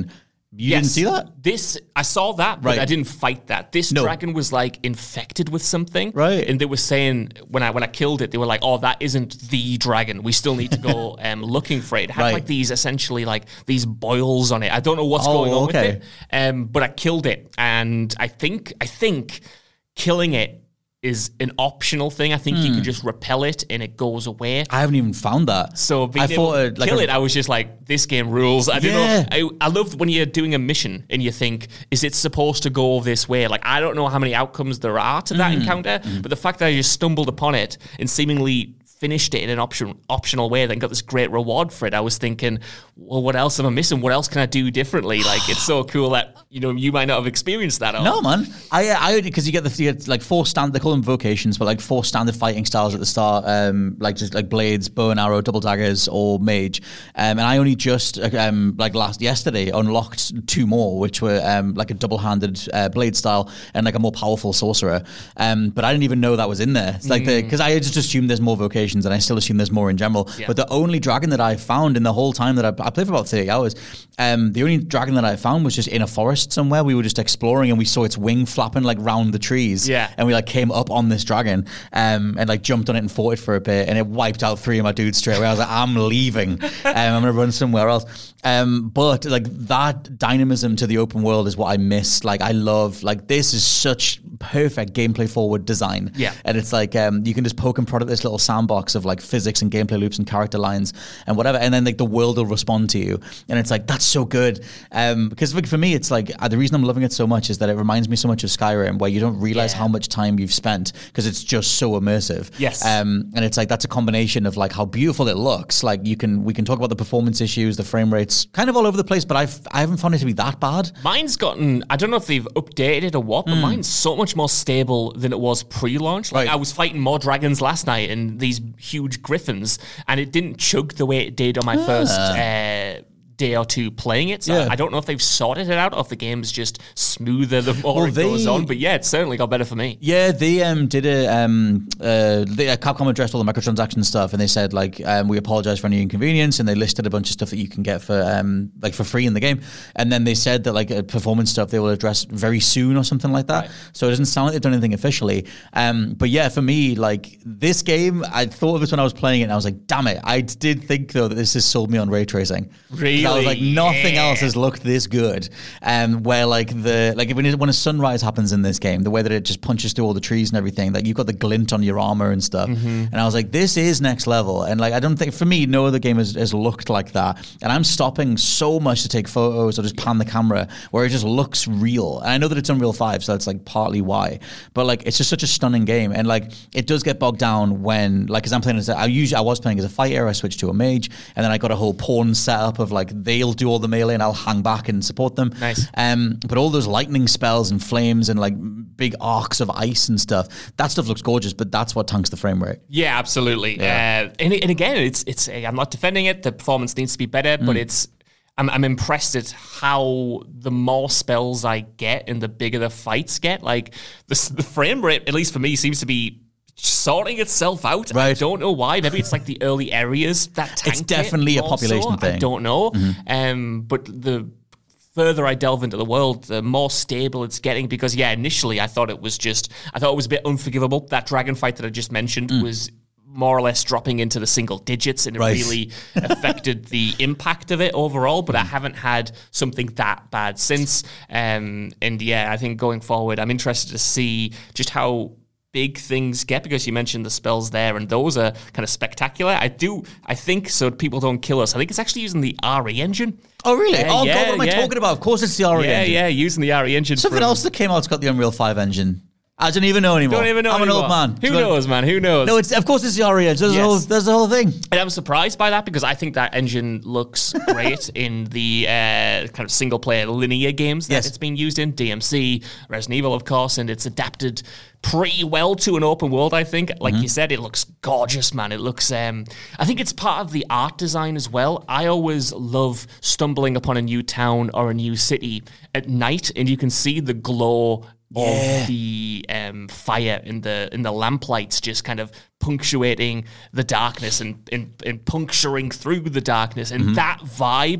You yes. didn't see that? This, I saw that, but Right. I didn't fight that. This No. dragon was like infected with something. Right. And they were saying, when I when I killed it, they were like, oh, that isn't the dragon. We still need to go um, looking for it. It had Right. like these, essentially like these boils on it. I don't know what's Oh, going on okay. with it. Um, but I killed it. And I think, I think killing it is an optional thing. I think you can just repel it and it goes away. I haven't even found that. So being I able thought to it, like kill a- it, I was just like, this game rules. I don't Yeah. know. I, I love when you're doing a mission and you think, is it supposed to go this way? Like, I don't know how many outcomes there are to that Mm. encounter, Mm-hmm. but the fact that I just stumbled upon it and seemingly finished it in an option, optional way, then got this great reward for it. I was thinking, well, what else am I missing? What else can I do differently? Like, it's so cool that, you know, you might not have experienced that. Or, No, man. I, I, because you get the, you get like four standard, they call them vocations, but like four standard fighting styles at the start, um, like just like blades, bow and arrow, double daggers, or mage. Um, and I only just, um, like last, yesterday unlocked two more, which were, um, like a double handed, uh, blade style and like a more powerful sorcerer. Um, but I didn't even know that was in there. It's like the, cause I just assumed there's more vocations and I still assume there's more in general. Yeah. But the only dragon that I found in the whole time that I, I played for about thirty hours, um, the only dragon that I found was just in a forest somewhere. We were just exploring and we saw its wing flapping like round the trees. Yeah. And we like came up on this dragon um, and like jumped on it and fought it for a bit and it wiped out three of my dudes straight away. I was like, I'm leaving. um, I'm going to run somewhere else. Um, but like that dynamism to the open world is what I miss. Like I love, like this is such perfect gameplay forward design. Yeah. And it's like um, you can just poke and prod at this little sandbox of like physics and gameplay loops and character lines and whatever, and then like the world will respond to you, and it's like that's so good. Um, because like, for me, it's like uh, the reason I'm loving it so much is that it reminds me so much of Skyrim, where you don't realize Yeah. how much time you've spent because it's just so immersive. Yes. Um, and it's like that's a combination of like how beautiful it looks. Like you can we can talk about the performance issues, the frame rates, kind of all over the place, but I've I haven't found it to be that bad. Mine's gotten, I don't know if they've updated it or what, but mine's so much more stable than it was pre-launch. Like Right. I was fighting more dragons last night and these huge griffins, and it didn't chug the way it did on my first uh, day or two playing it. So Yeah. I don't know if they've sorted it out or if the game's just smoother the more Well, it goes they- on. But yeah, it certainly got better for me. Yeah, they um, did a um, uh, they, uh, Capcom addressed all the microtransaction stuff, and they said like um, we apologize for any inconvenience, and they listed a bunch of stuff that you can get for um, like for free in the game, and then they said that like uh, performance stuff they will address very soon or something like that. Right. So it doesn't sound like they've done anything officially. Um, but yeah, for me, like this game, I thought of it when I was playing it, and I was like, damn it, I did think though that this has sold me on ray tracing. 'Cause I was like, Really? nothing Yeah. else has looked this good. Um, where like the like when it, when a sunrise happens in this game, the way that it just punches through all the trees and everything, like you've got the glint on your armor and stuff. And I was like, this is next level. And like I don't think for me, no other game has, has looked like that. And I'm stopping so much to take photos or just pan the camera where it just looks real. And I know that it's Unreal five, so that's like partly why. But like it's just such a stunning game, and like it does get bogged down when like because I'm playing as a, I usually I was playing as a fighter, I switched to a mage, and then I got a whole pawn setup of like they'll do all the melee and I'll hang back and support them. Nice. Um, but all those lightning spells and flames and like big arcs of ice and stuff, that stuff looks gorgeous, but that's what tanks the frame rate. Yeah, absolutely. Yeah. Uh, and, and again, it's it's. I'm not defending it. The performance needs to be better, but it's. I'm, I'm impressed at how the more spells I get and the bigger the fights get. Like the the frame rate, at least for me, seems to be sorting itself out. I Right. don't know why. Maybe it's like the early areas that tank It's definitely it a population more so. I thing. don't know. Um, but the further I delve into the world, the more stable it's getting. Because yeah, initially I thought it was just, I thought it was a bit unforgivable. That dragon fight that I just mentioned was more or less dropping into the single digits, and it Right. really affected the impact of it overall. But I haven't had something that bad since. Um, and yeah, I think going forward, I'm interested to see just how big things get, because you mentioned the spells there, and those are kind of spectacular. I do, I think, so people don't kill us, I think it's actually using the R E engine. Oh really? Uh, oh yeah, god, what am I yeah. talking about? Of course it's the R E yeah, engine. yeah, using the R E engine. Something from- else that came out's got the Unreal five engine. I don't even know anymore. Don't even know I'm anymore. an old man. Who So- knows, man? Who knows? No, it's of course it's the R E engine. There's, Yes. the whole, there's the whole thing. And I'm surprised by that, because I think that engine looks great in the uh, kind of single-player linear games that Yes. it's been used in. D M C, Resident Evil, of course, and it's adapted pretty well to an open world, I think. Like Mm-hmm. you said, it looks gorgeous, man. It looks... Um, I think it's part of the art design as well. I always love stumbling upon a new town or a new city at night, and you can see the glow of the um, fire in the in the lamplights, just kind of punctuating the darkness and and, and puncturing through the darkness, and that vibe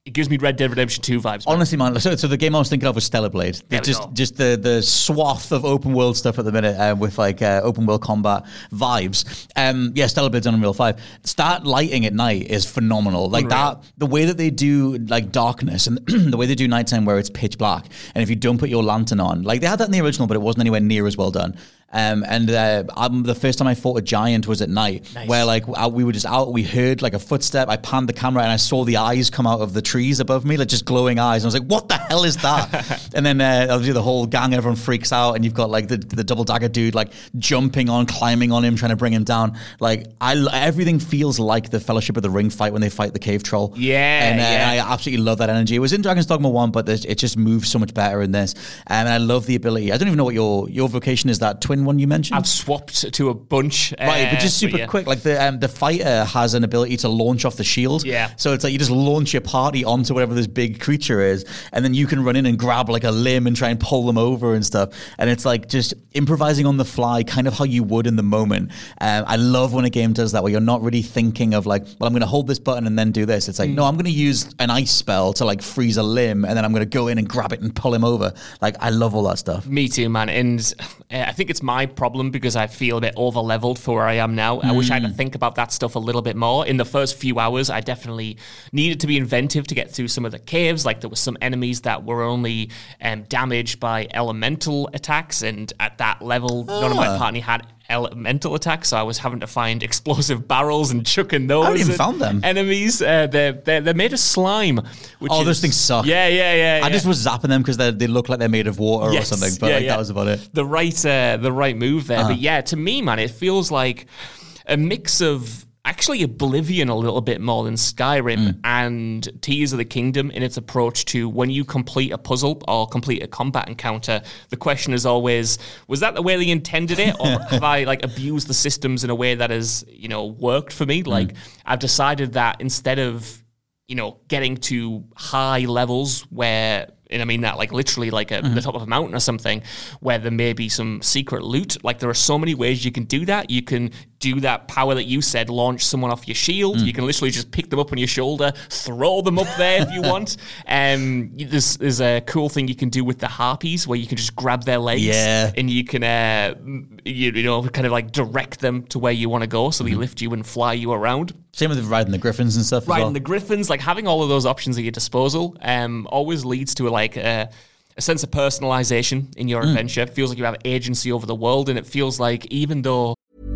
It gives me Red Dead Redemption two vibes. Man. Honestly, man. So, so the game I was thinking of was Stellar Blade. There we just go. just the the swath of open world stuff at the minute uh, with like uh, open world combat vibes. Um, yeah, Stellar Blade's on Unreal five. Start lighting at night is phenomenal. Like Unreal. that, the way that they do like darkness and the way they do nighttime where it's pitch black, and if you don't put your lantern on, like they had that in the original, but it wasn't anywhere near as well done. Um, and uh, um, the first time I fought a giant was at night, Nice. where like uh, we were just out, we heard like a footstep, I panned the camera and I saw the eyes come out of the trees above me, like just glowing eyes. And I was like, what the hell is that? And then uh, obviously the whole gang, everyone freaks out, and you've got like the, the double dagger dude like jumping on, climbing on him, trying to bring him down. Like I, everything feels like the Fellowship of the Ring fight when they fight the cave troll. Yeah, and uh, yeah. I absolutely love that energy. It was in Dragon's Dogma one, but there's- it just moves so much better in this. Um, and I love the ability. I don't even know what your your vocation is. That twin one you mentioned. I've swapped to a bunch. Right, uh, but just super yeah. quick. Like the um, the fighter has an ability to launch off the shield. Yeah. So it's like you just launch your party onto whatever this big creature is, and then you can run in and grab like a limb and try and pull them over and stuff. And it's like just improvising on the fly, kind of how you would in the moment. Um, I love when a game does that, where you're not really thinking of like, well, I'm going to hold this button and then do this. It's like, Mm. no, I'm going to use an ice spell to like freeze a limb, and then I'm going to go in and grab it and pull him over. Like I love all that stuff. Me too, man. And uh, I think it's my problem because I feel a bit over leveled for where I am now. I wish I had to think about that stuff a little bit more. In the first few hours, I definitely needed to be inventive to get through some of the caves. Like there were some enemies that were only um, damaged by elemental attacks, and at that level, none of my Ah. party had elemental attacks, so I was having to find explosive barrels and chucking those. I haven't even at found them. Enemies, uh, they're, they're they're made of slime. Which Oh, is, those things suck. Yeah, yeah, yeah. I yeah. just was zapping them because they look like they're made of water Yes, or something, but yeah, like yeah. that was about it. The right, uh, the right move there. Uh-huh. But yeah, to me, man, it feels like a mix of actually Oblivion a little bit more than Skyrim Mm. and Tears of the Kingdom in its approach to when you complete a puzzle or complete a combat encounter. The question is always, was that the way they intended it, or have I like abused the systems in a way that has, you know, worked for me? Like Mm. I've decided that instead of, you know, getting to high levels where, and I mean that like literally like at Mm-hmm. the top of a mountain or something, where there may be some secret loot. Like there are so many ways you can do that. You can do that power that you said, launch someone off your shield. Mm. You can literally just pick them up on your shoulder, throw them up there if you want. Um, you- there's, there's a cool thing you can do with the harpies where you can just grab their legs Yeah. and you can, uh, you, you know, kind of like direct them to where you want to go so Mm-hmm. they lift you and fly you around. Same with riding the griffins and stuff as Riding well. the griffins, like having all of those options at your disposal, um, always leads to like a, a sense of personalization in your adventure. It feels like you have agency over the world, and it feels like even though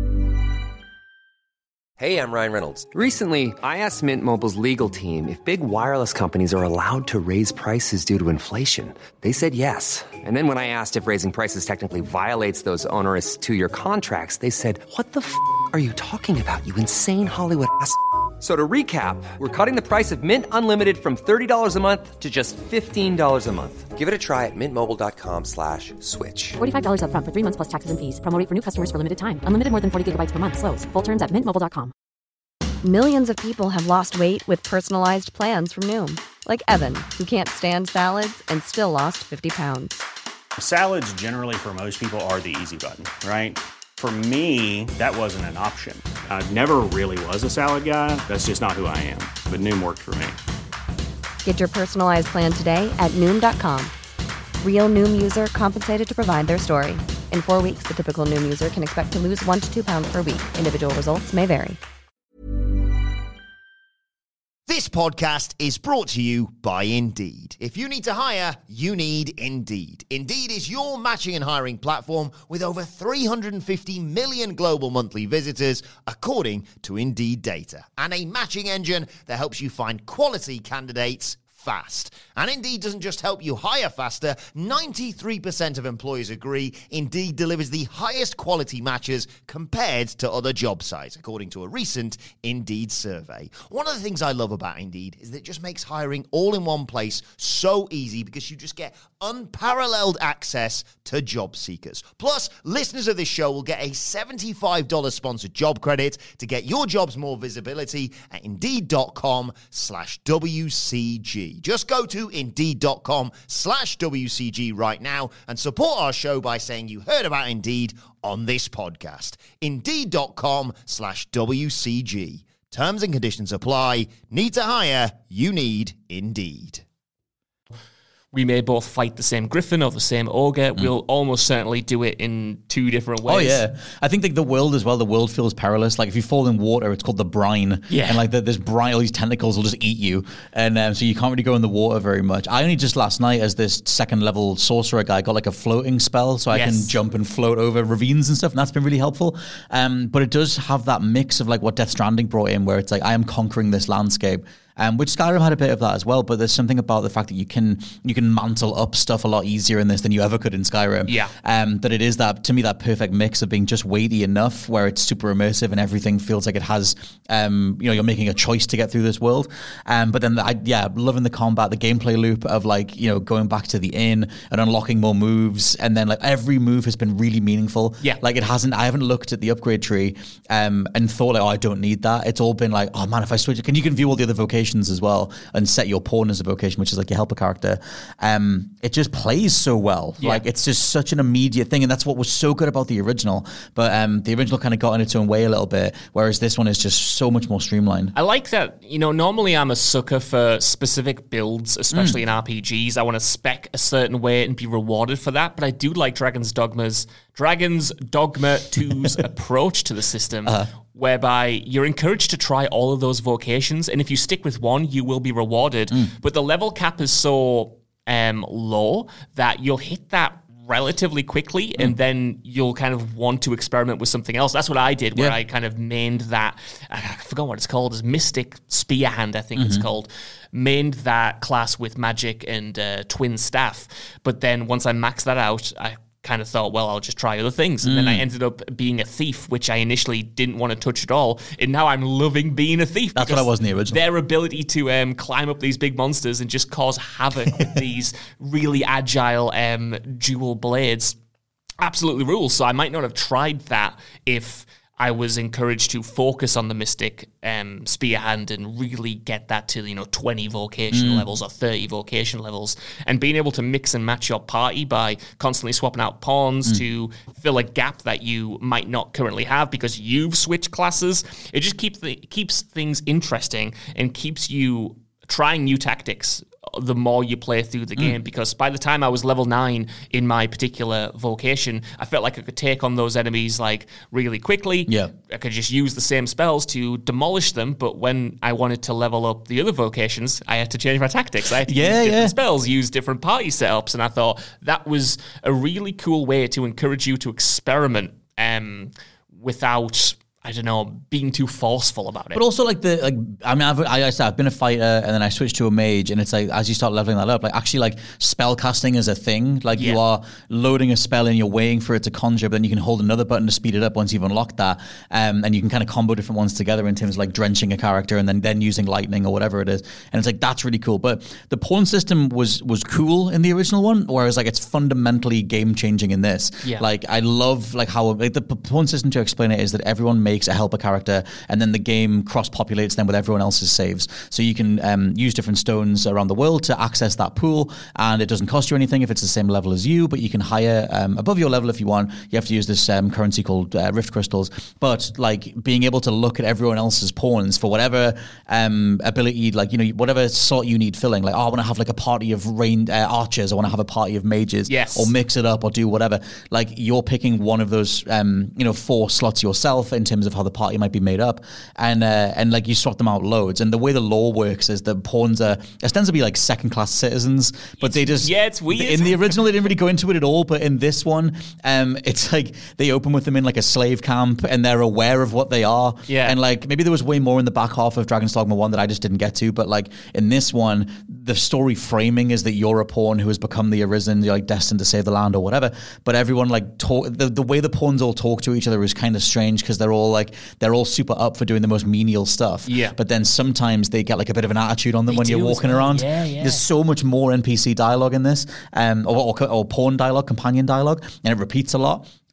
Hey, I'm Ryan Reynolds. Recently, I asked Mint Mobile's legal team if big wireless companies are allowed to raise prices due to inflation. They said yes. And then when I asked if raising prices technically violates those onerous two-year contracts, they said, "What the f*** are you talking about, you insane Hollywood ass?" So to recap, we're cutting the price of Mint Unlimited from thirty dollars a month to just fifteen dollars a month. Give it a try at mintmobile.com slash switch. forty-five dollars up front for three months plus taxes and fees. Promo rate for new customers for limited time. Unlimited more than forty gigabytes per month. Slows full terms at mint mobile dot com. Millions of people have lost weight with personalized plans from Noom. Like Evan, who can't stand salads and still lost fifty pounds. Salads generally for most people are the easy button, right? For me, that wasn't an option. I never really was a salad guy. That's just not who I am. But Noom worked for me. Get your personalized plan today at Noom dot com. Real Noom user compensated to provide their story. In four weeks, the typical Noom user can expect to lose one to two pounds per week. Individual results may vary. This podcast is brought to you by Indeed. If you need to hire, you need Indeed. Indeed is your matching and hiring platform with over three hundred fifty million global monthly visitors, according to Indeed data, and a matching engine that helps you find quality candidates fast. And Indeed doesn't just help you hire faster. ninety-three percent of employers agree Indeed delivers the highest quality matches compared to other job sites, according to a recent Indeed survey. One of the things I love about Indeed is that it just makes hiring all in one place so easy because you just get unparalleled access to job seekers. Plus, listeners of this show will get a seventy-five dollars sponsored job credit to get your jobs more visibility at Indeed.com slash WCG. Just go to Indeed.com slash WCG right now and support our show by saying you heard about Indeed on this podcast. Indeed.com slash WCG. Terms and conditions apply. Need to hire? You need Indeed. We may both fight the same griffin or the same ogre. Mm. We'll almost certainly do it in two different ways. Oh, yeah. I think like the world as well, the world feels perilous. Like if you fall in water, it's called the brine. Yeah. And like the, this brine, all these tentacles will just eat you. And um, so you can't really go in the water very much. I only just last night, as this second level sorcerer guy, got like a floating spell so I yes. can jump and float over ravines and stuff. And that's been really helpful. Um, but it does have that mix of like what Death Stranding brought in, where it's like, I am conquering this landscape. Um, which Skyrim had a bit of that as well, but there's something about the fact that you can you can mantle up stuff a lot easier in this than you ever could in Skyrim. Yeah. Um, that it is that, to me, that perfect mix of being just weighty enough where it's super immersive and everything feels like it has, um, you know, you're making a choice to get through this world. Um, but then, I, yeah, loving the combat, the gameplay loop of like, you know, going back to the inn and unlocking more moves, and then like every move has been really meaningful. Yeah. Like it hasn't, I haven't looked at the upgrade tree um, and thought like, oh, I don't need that. It's all been like, oh man, if I switch it, can you can view all the other vocations as well and set your pawn as a vocation, which is like your helper character. Um, it just plays so well. Yeah. Like it's just such an immediate thing, and that's what was so good about the original. But um, the original kind of got in its own way a little bit, whereas this one is just so much more streamlined. I like that, you know, normally I'm a sucker for specific builds, especially mm. in R P Gs. I want to spec a certain way and be rewarded for that, but I do like Dragon's Dogma's Dragon's Dogma two's approach to the system, uh-huh. whereby you're encouraged to try all of those vocations, and if you stick with one, you will be rewarded. Mm. But the level cap is so um, low that you'll hit that relatively quickly, mm. and then you'll kind of want to experiment with something else. That's what I did, where yeah. I kind of mained that, I forgot what it's called, is Mystic Spear Hand, I think mm-hmm. it's called. Mained that class with magic and uh, twin staff. But then once I maxed that out, I kind of thought, well, I'll just try other things. And mm. then I ended up being a thief, which I initially didn't want to touch at all. And now I'm loving being a thief. That's what I was in the original. Their ability to um, climb up these big monsters and just cause havoc with these really agile um, dual blades absolutely rules. So I might not have tried that if I was encouraged to focus on the Mystic um, Spear Hand and really get that to, you know, twenty vocation mm. levels or thirty vocation levels, and being able to mix and match your party by constantly swapping out pawns mm. to fill a gap that you might not currently have because you've switched classes. It just keeps the, keeps things interesting and keeps you trying new tactics the more you play through the game, mm. because by the time I was level nine in my particular vocation, I felt like I could take on those enemies like really quickly. Yeah. I could just use the same spells to demolish them, but when I wanted to level up the other vocations, I had to change my tactics. I had to yeah, use different yeah. spells, use different party setups, and I thought that was a really cool way to encourage you to experiment um, without, I don't know, being too forceful about it. But also, like, the, like, I mean, I've, I, I said, I've been a fighter and then I switched to a mage, and it's like, as you start leveling that up, like, actually, like, spell casting is a thing. Like, yeah. you are loading a spell and you're waiting for it to conjure, but then you can hold another button to speed it up once you've unlocked that. Um, and you can kind of combo different ones together in terms of, like, drenching a character and then, then using lightning or whatever it is. And it's like, that's really cool. But the pawn system was was cool in the original one, whereas, like, it's fundamentally game-changing in this. Yeah. Like, I love, like, how, like, the pawn system, to explain it, is that everyone makes a helper character, and then the game cross-populates them with everyone else's saves. So you can um, use different stones around the world to access that pool, and it doesn't cost you anything if it's the same level as you, but you can hire um, above your level if you want. You have to use this um, currency called uh, Rift Crystals. But like being able to look at everyone else's pawns for whatever um, ability, like, you know, whatever slot you need filling, like, oh, I want to have like a party of rain uh, archers, I want to have a party of mages, yes. or mix it up or do whatever. Like, you're picking one of those, um, you know, four slots yourself in terms of how the party might be made up, and uh, and like you swap them out loads. And the way the lore works is the pawns are ostensibly like second class citizens, but it's, they just yeah, it's weird. In the original, they didn't really go into it at all, but in this one, um, it's like they open with them in like a slave camp, and they're aware of what they are. Yeah, and like maybe there was way more in the back half of Dragon's Dogma one that I just didn't get to, but like in this one, the story framing is that you're a pawn who has become the Arisen, you're like destined to save the land or whatever. But everyone like talk the the way the pawns all talk to each other is kind of strange because they're all like they're all super up for doing the most menial stuff. Yeah. But then sometimes they get like a bit of an attitude on them they when you're walking well. around. Yeah, yeah. There's so much more N P C dialogue in this, um, or, or, or pawn dialogue, companion dialogue, and it repeats a lot.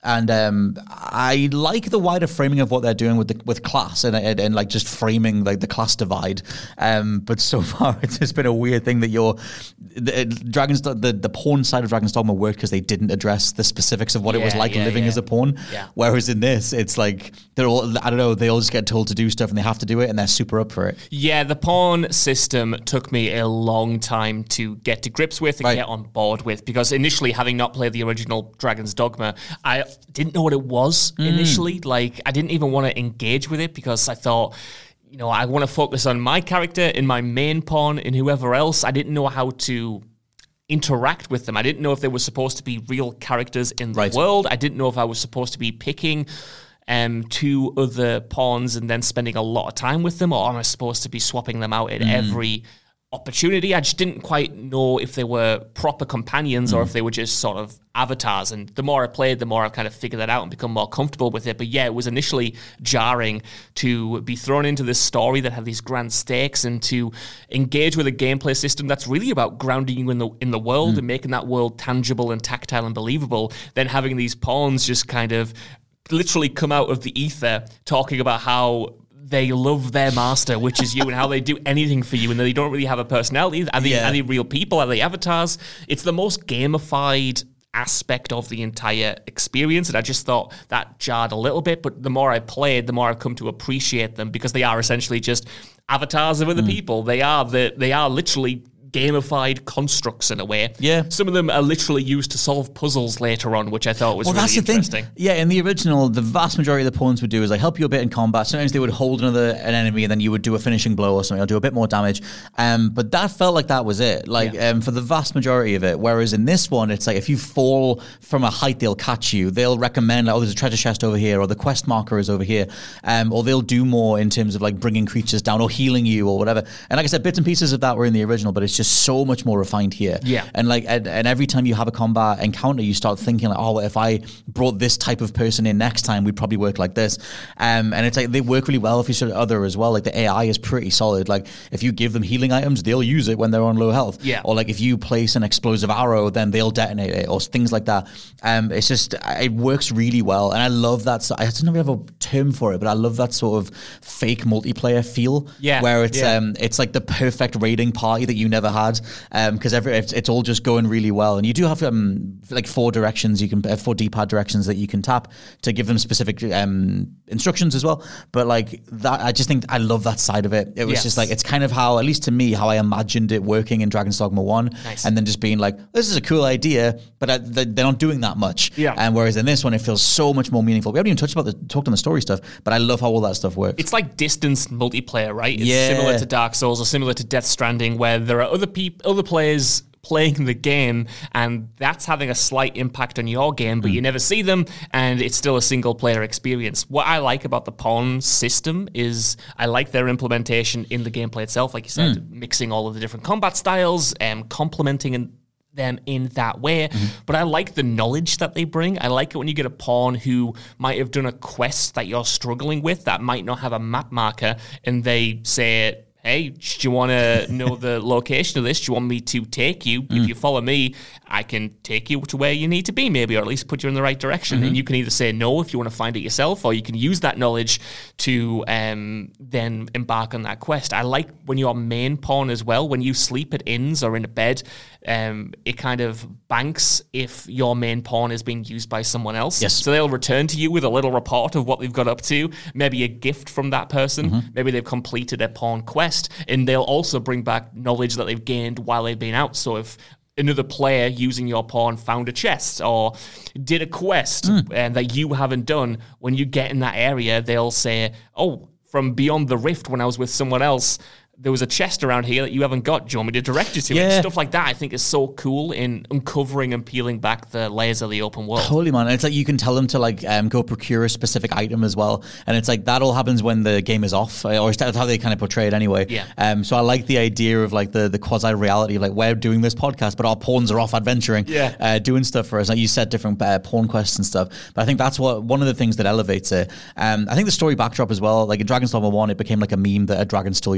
And um, I like the wider framing of what they're doing with the, with class and, and and like just framing like the class divide. Um, but so far it's just been a weird thing that you're the, Dragon's the the pawn side of Dragon's Dogma worked because they didn't address the specifics of what yeah, it was like yeah, living yeah. as a pawn. Yeah. Whereas in this, it's like they're all I don't know they all just get told to do stuff and they have to do it and they're super up for it. Yeah, the pawn system took me a long time to get to grips with and Right. get on board with, because initially, having not played the original Dragon's Dogma, I didn't know what it was Mm. initially. Like, I didn't even want to engage with it because I thought, you know, I want to focus on my character and my main pawn and whoever else. I didn't know how to interact with them. I didn't know if they were supposed to be real characters in the Right. world. I didn't know if I was supposed to be picking um, two other pawns and then spending a lot of time with them, or am I supposed to be swapping them out at Mm. every opportunity? I just didn't quite know if they were proper companions or if they were just sort of avatars. And the more I played, the more I've kind of figured that out and become more comfortable with it. But yeah, it was initially jarring to be thrown into this story that had these grand stakes and to engage with a gameplay system that's really about grounding you in the in the world Mm. and making that world tangible and tactile and believable. Then having these pawns just kind of literally come out of the ether talking about how they love their master, which is you, and how they do anything for you, and they don't really have a personality. Are they, Yeah. are they real people? Are they avatars? It's the most gamified aspect of the entire experience, and I just thought that jarred a little bit, but the more I played, the more I've come to appreciate them, because they are essentially just avatars of other Mm. people. They are the they are literally gamified constructs in a way. Yeah. Some of them are literally used to solve puzzles later on, which I thought was Well, really that's the interesting. thing. Yeah, in the original, the vast majority of the pawns would do is like help you a bit in combat. Sometimes they would hold another an enemy, and then you would do a finishing blow or something, or do a bit more damage. Um, but that felt like that was it. Like Yeah. um, for the vast majority of it. Whereas in this one, it's like if you fall from a height, they'll catch you. They'll recommend, like, oh, there's a treasure chest over here, or the quest marker is over here, um, or they'll do more in terms of like bringing creatures down or healing you or whatever. And like I said, bits and pieces of that were in the original, but it's just so much more refined here. Yeah. And like, and, and every time you have a combat encounter, you start thinking like, oh, well, if I brought this type of person in next time, we'd probably work like this. Um, and it's like they work really well if you sort of other as well. Like the A I is pretty solid. Like if you give them healing items, they'll use it when they're on low health. Yeah. Or like if you place an explosive arrow, then they'll detonate it, or things like that. Um, it's just it works really well, and I love that. So, I don't know if we have a term for it, but I love that sort of fake multiplayer feel. Yeah. Where it's Yeah. um, it's like the perfect raiding party that you never had, because every it's, it's all just going really well, and you do have um, like four directions you can uh, four D-pad directions that you can tap to give them specific um, instructions as well. But like that, I just think I love that side of it. It was Yes. just like it's kind of how, at least to me, how I imagined it working in Dragon's Dogma One, Nice. and then just being like, this is a cool idea, but I, they- they're not doing that much. Yeah. And whereas in this one, it feels so much more meaningful. We haven't even touched about the talked on the story stuff, but I love how all that stuff works. It's like distance multiplayer, right? It's Yeah. similar to Dark Souls or similar to Death Stranding, where there are other people, other players playing the game, and that's having a slight impact on your game, but you never see them, and it's still a single player experience. What I like about the pawn system is I like their implementation in the gameplay itself, like you said, mixing all of the different combat styles and complementing and them in that way. But I like the knowledge that they bring. I like it when you get a pawn who might have done a quest that you're struggling with that might not have a map marker, and they say, hey, do you want to know the location of this? Do you want me to take you? If you follow me, I can take you to where you need to be, maybe, or at least put you in the right direction. And you can either say no if you want to find it yourself, or you can use that knowledge to um, then embark on that quest. I like when your main pawn as well, when you sleep at inns or in a bed, um, it kind of banks if your main pawn is being used by someone else. Yes. So they'll return to you with a little report of what they've got up to, maybe a gift from that person, maybe they've completed a pawn quest, and they'll also bring back knowledge that they've gained while they've been out. So if another player using your pawn found a chest or did a quest Mm. uh, that you haven't done, when you get in that area, they'll say, oh, from beyond the rift when I was with someone else, there was a chest around here that you haven't got. Do you want me to direct you to it? Yeah. Stuff like that I think is so cool in uncovering and peeling back the layers of the open world. Totally, man. It's like you can tell them to like um, go procure a specific item as well, and it's like that all happens when the game is off, or that's how they kind of portray it anyway. Yeah. Um. So I like the idea of like the the quasi reality of like we're doing this podcast, but our pawns are off adventuring, Yeah. uh, doing stuff for us. Like you said, different uh, pawn quests and stuff. But I think that's what one of the things that elevates it. Um. I think the story backdrop as well. Like in Dragon's Dogma One, it became like a meme that a dragon stole your heart,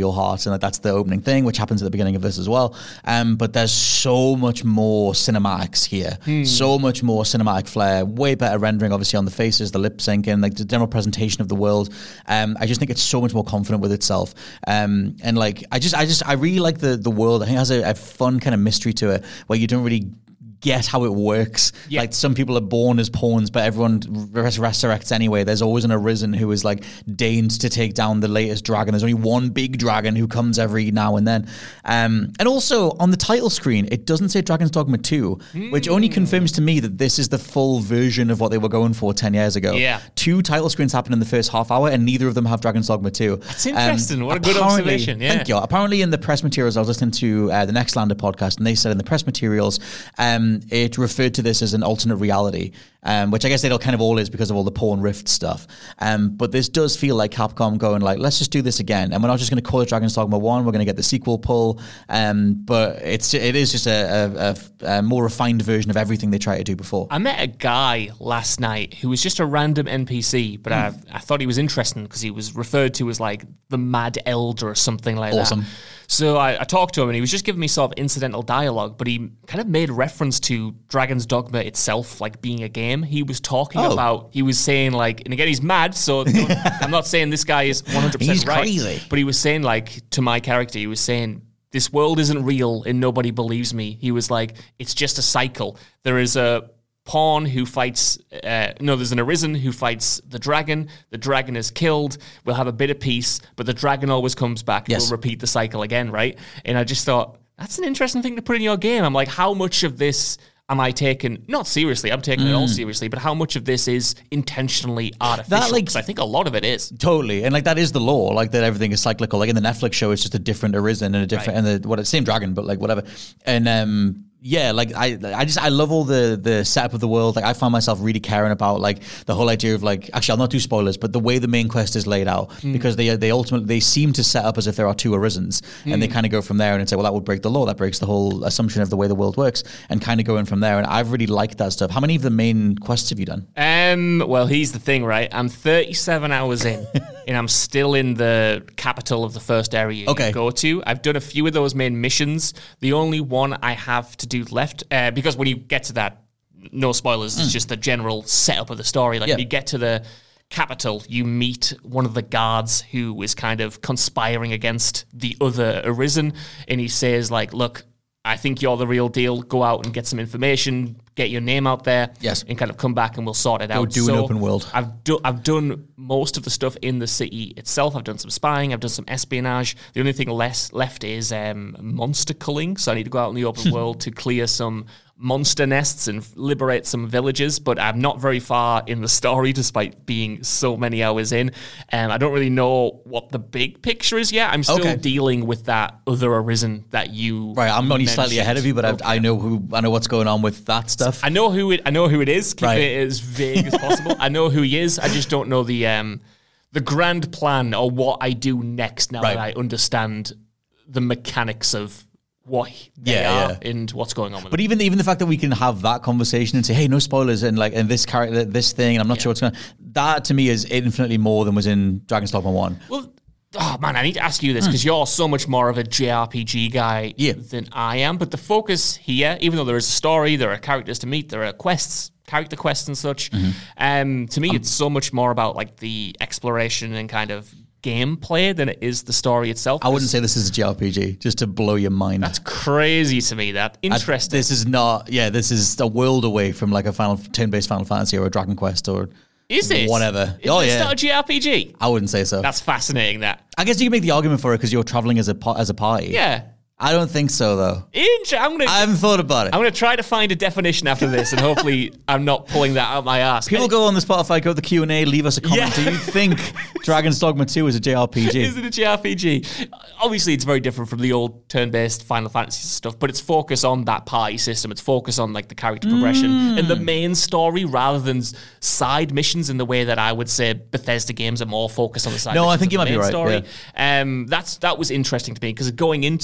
and that that's the opening thing, which happens at the beginning of this as well. Um, but there's so much more cinematics here, hmm. so much more cinematic flair, way better rendering, obviously, on the faces, the lip syncing, like the general presentation of the world. Um, I just think it's so much more confident with itself. Um, and like, I just, I just, I really like the the world. I think it has a, a fun kind of mystery to it where you don't really get how it works. Yeah. Like some people are born as pawns, but everyone res- resurrects anyway. There's always an Arisen who is like deigned to take down the latest dragon. There's only one big dragon who comes every now and then. Um, and also on the title screen, it doesn't say Dragon's Dogma two, mm. which only confirms to me that this is the full version of what they were going for ten years ago. Yeah. Two title screens happen in the first half hour and neither of them have Dragon's Dogma two. That's interesting. Um, what a good observation. Yeah. Thank you. Apparently in the press materials, I was listening to uh, the Nextlander podcast and they said in the press materials, um, it referred to this as an alternate reality, um, which I guess it all kind of all is because of all the Pawn Rift stuff. Um, but this does feel like Capcom going like, let's just do this again, and we're not just going to call it Dragon's Dogma one. We're going to get the sequel pull, um, but it's it is just a, a, a, a more refined version of everything they tried to do before. I met a guy last night who was just a random N P C, but mm. I, I thought he was interesting because he was referred to as like the Mad Elder or something like awesome. that. Awesome. So I, I talked to him and he was just giving me sort of incidental dialogue, but he kind of made reference to Dragon's Dogma itself, like being a game. He was talking oh. about, he was saying like, and again, he's mad, so I'm not saying this guy is one hundred percent he's right. Crazy. But he was saying like, to my character, he was saying, this world isn't real and nobody believes me. He was like, it's just a cycle. There is a pawn who fights, uh, no, there's an Arisen who fights the dragon. The dragon is killed. We'll have a bit of peace, but the dragon always comes back. Yes. We'll repeat the cycle again, right? And I just thought, that's an interesting thing to put in your game. I'm like, how much of this am I taking, not seriously, I'm taking mm. it all seriously, but how much of this is intentionally artificial? That, like, because I think a lot of it is. Totally. And like that is the law, like that everything is cyclical. Like in the Netflix show, it's just a different Arisen and a different, right. and the what, same dragon, but like whatever. And, um, yeah, like I, I just I love all the the setup of the world. Like I find myself really caring about like the whole idea of like actually I'll not do spoilers, but the way the main quest is laid out mm. because they they ultimately they seem to set up as if there are two Arisens mm. and they kind of go from there and say well that would break the law, that breaks the whole assumption of the way the world works and kind of go in from there. And I've really liked that stuff. How many of the main quests have you done? Um, well, here's the thing, right? I'm thirty-seven hours in and I'm still in the capital of the first area okay. you go to. I've done a few of those main missions. The only one I have to do left. Uh, because when you get to that, no spoilers, mm. it's just the general setup of the story. Like, yeah. when you get to the capital, you meet one of the guards who is kind of conspiring against the other Arisen, and he says, like, look, I think you're the real deal. Go out and get some information, get your name out there, yes. and kind of come back and we'll sort it Go out. do so an open world. I've, do, I've done most of the stuff in the city itself. I've done some spying. I've done some espionage. The only thing less left is um, monster culling. So I need to go out in the open world to clear some monster nests and liberate some villages, but I'm not very far in the story despite being so many hours in. Um, I don't really know what the big picture is yet. I'm still okay. dealing with that other Arisen that you right. I'm only mentioned. slightly ahead of you, but okay. I know who I know what's going on with that stuff. I know who it. I know who it is. Keep right. it as vague as possible. I know who he is. I just don't know the um, the grand plan or what I do next. Now right. that I understand the mechanics of what they yeah, are yeah. and what's going on with but them. even even the fact that we can have that conversation and say, hey, no spoilers, and like and this character, this thing, and I'm not yeah. sure what's going on, that to me is infinitely more than was in Dragon's Dogma one. Well, oh man, I need to ask you this because mm. you're so much more of a J R P G guy yeah. than I am, but the focus here, even though there is a story, there are characters to meet, there are quests, character quests and such, mm-hmm. um, to me um, it's so much more about like the exploration and kind of gameplay than it is the story itself. I wouldn't say this is a J R P G, just to blow your mind. That's crazy to me. That interesting. I, this is not. Yeah, this is a world away from like a final turn-based Final Fantasy or a Dragon Quest or is it whatever. Is oh this yeah, not a J R P G? I wouldn't say so. That's fascinating. That I guess you can make the argument for it because you're traveling as a as a party. Yeah. I don't think so, though. Inch, I'm gonna, I haven't thought about it. I'm going to try to find a definition after this, and hopefully I'm not pulling that out my ass. People go on the Spotify, go to the Q and A, leave us a comment. Yeah. Do you think Dragon's Dogma two is a J R P G? Is it a J R P G? Obviously, it's very different from the old turn-based Final Fantasy stuff, but it's focused on that party system. It's focused on like the character progression mm. and the main story rather than side missions in the way that I would say Bethesda games are more focused on the side no, missions. I think you might be right. Story. Yeah. Um, that's, that was interesting to me because going into it, I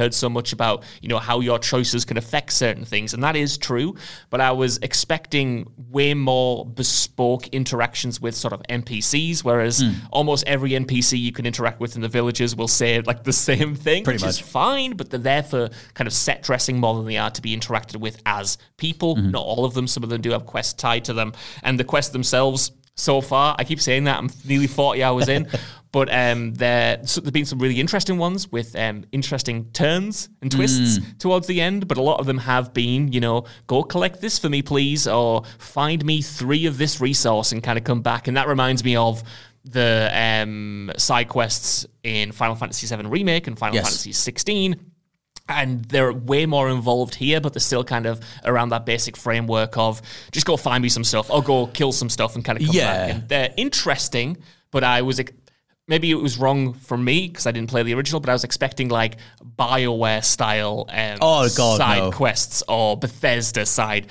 heard so much about, you know, how your choices can affect certain things. And that is true. But I was expecting way more bespoke interactions with sort of N P Cs, whereas mm. almost every N P C you can interact with in the villages will say like the same thing, Pretty which much. is fine, but they're there for kind of set dressing more than they are to be interacted with as people. Mm-hmm. Not all of them. Some of them do have quests tied to them. And the quests themselves, so far, I keep saying that, I'm nearly forty hours in, but um, there so there've been some really interesting ones with um, interesting turns and twists mm. towards the end, but a lot of them have been, you know, go collect this for me, please, or find me three of this resource and kind of come back. And that reminds me of the um, side quests in Final Fantasy seven Remake and Final yes. Fantasy sixteen. And they're way more involved here, but they're still kind of around that basic framework of just go find me some stuff or go kill some stuff and kind of come yeah. back. And they're interesting, but I was... Maybe it was wrong for me because I didn't play the original, but I was expecting like BioWare-style um, oh, God, side no. quests or Bethesda-side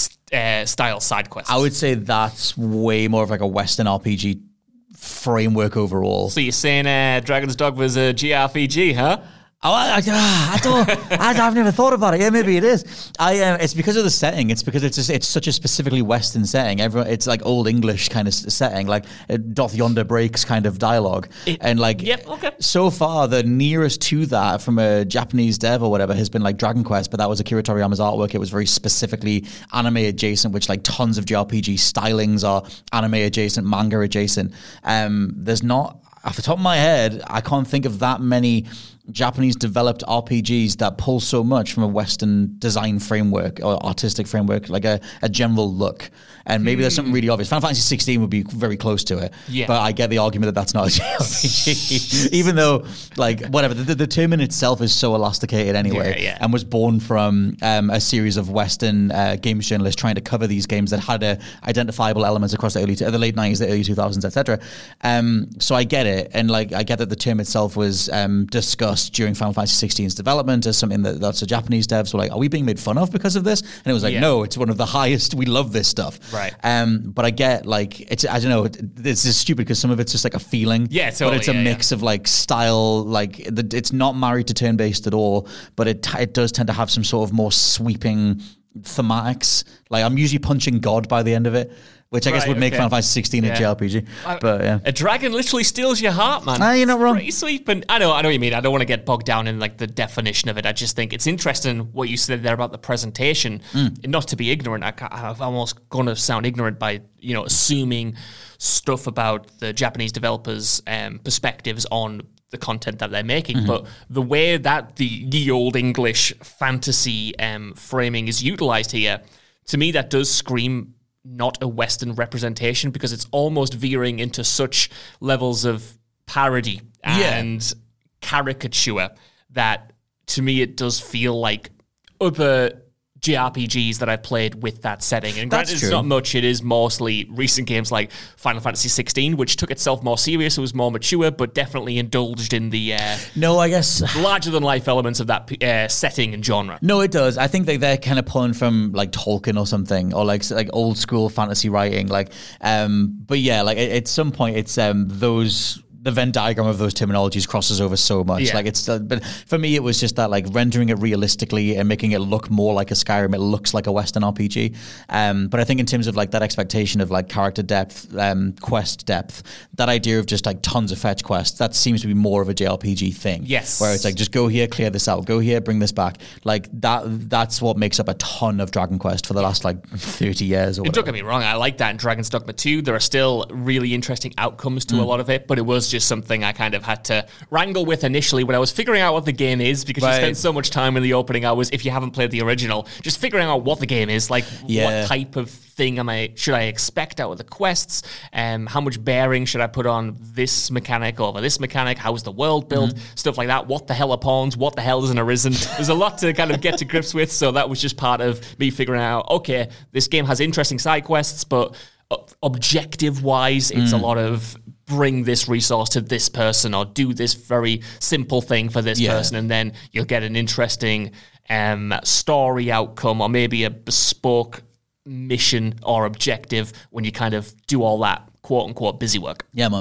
uh, style side quests. I would say that's way more of like a Western R P G framework overall. So you're saying uh, Dragon's Dogma was a J R P G, huh? Oh, I, I, I don't. I, I've never thought about it. Yeah, maybe it is. I. Uh, it's because of the setting. It's because it's just, it's such a specifically Western setting. Everyone, it's like old English kind of setting, like uh, doth yonder breaks kind of dialogue, it, and like. Yep. Okay. So far, the nearest to that from a Japanese dev or whatever has been like Dragon Quest, but that was Akira Toriyama's artwork. It was very specifically anime adjacent, which like tons of J R P G stylings are anime adjacent, manga adjacent. Um, there's not. Off the top of my head, I can't think of that many Japanese developed R P Gs that pull so much from a Western design framework or artistic framework, like a, a general look. And maybe mm. there's something really obvious. Final Fantasy sixteen would be very close to it. Yeah. But I get the argument that that's not a J R P G. Even though, like, whatever, the, the term in itself is so elasticated anyway, yeah, yeah. and was born from um, a series of Western uh, games journalists trying to cover these games that had uh, identifiable elements across the early, the late nineties, the early two thousands, et cetera. Um, so I get it. And, like, I get that the term itself was um, discussed during Final Fantasy sixteen's development as something that lots of Japanese devs were like, are we being made fun of because of this? And it was like, yeah. no, it's one of the highest, we love this stuff. Right. Um, but I get, like, it's, I don't know, it's just stupid because some of it's just like a feeling. Yeah, totally. But it's a yeah, mix yeah. of, like, style, like, the, it's not married to turn-based at all, but it it does tend to have some sort of more sweeping thematics. Like, I'm usually punching God by the end of it, which I right, guess would make okay. Final Fantasy sixteen yeah. a J R P G. But yeah, a dragon literally steals your heart, man. Ah, you're not wrong. Pretty sweeping. I know, I know what you mean. I don't want to get bogged down in like the definition of it. I just think it's interesting what you said there about the presentation. Mm. Not to be ignorant, I, I'm almost going to sound ignorant by you know assuming stuff about the Japanese developers' um, perspectives on the content that they're making, mm-hmm. but the way that the ye old English fantasy um, framing is utilized here, to me, that does scream not a Western representation because it's almost veering into such levels of parody and yeah. caricature that to me it does feel like other J R P Gs that I played with that setting. And granted, it's not much. It is mostly recent games like Final Fantasy sixteen, which took itself more serious. It was more mature, but definitely indulged in the uh, no, I guess larger-than-life elements of that uh, setting and genre. No, it does. I think that they're kind of pulling from like Tolkien or something, or like like old school fantasy writing. Like, um, but yeah, like at, at some point, it's um, those. The Venn diagram of those terminologies crosses over so much. Yeah. Like it's, uh, but for me, it was just that like rendering it realistically and making it look more like a Skyrim. It looks like a Western R P G. Um, but I think in terms of like that expectation of like character depth, um, quest depth, that idea of just like tons of fetch quests, that seems to be more of a J R P G thing. Yes, where it's like just go here, clear this out, go here, bring this back. Like that. That's what makes up a ton of Dragon Quest for the last like thirty years. Or whatever. Don't get me wrong, I like that in Dragon's Dogma two. There are still really interesting outcomes to mm. a lot of it, but it was just something I kind of had to wrangle with initially when I was figuring out what the game is, because right. you spend so much time in the opening hours, if you haven't played the original, just figuring out what the game is, like yeah. what type of thing am I should I expect out of the quests, um, how much bearing should I put on this mechanic over this mechanic, how's the world built, mm-hmm. stuff like that, what the hell are pawns, what the hell is an arisen. There's a lot to kind of get to grips with, so that was just part of me figuring out, okay, this game has interesting side quests, but objective-wise, it's mm. a lot of bring this resource to this person or do this very simple thing for this yeah. person, and then you'll get an interesting um, story outcome or maybe a bespoke mission or objective when you kind of do all that quote-unquote busy work. Yeah, man.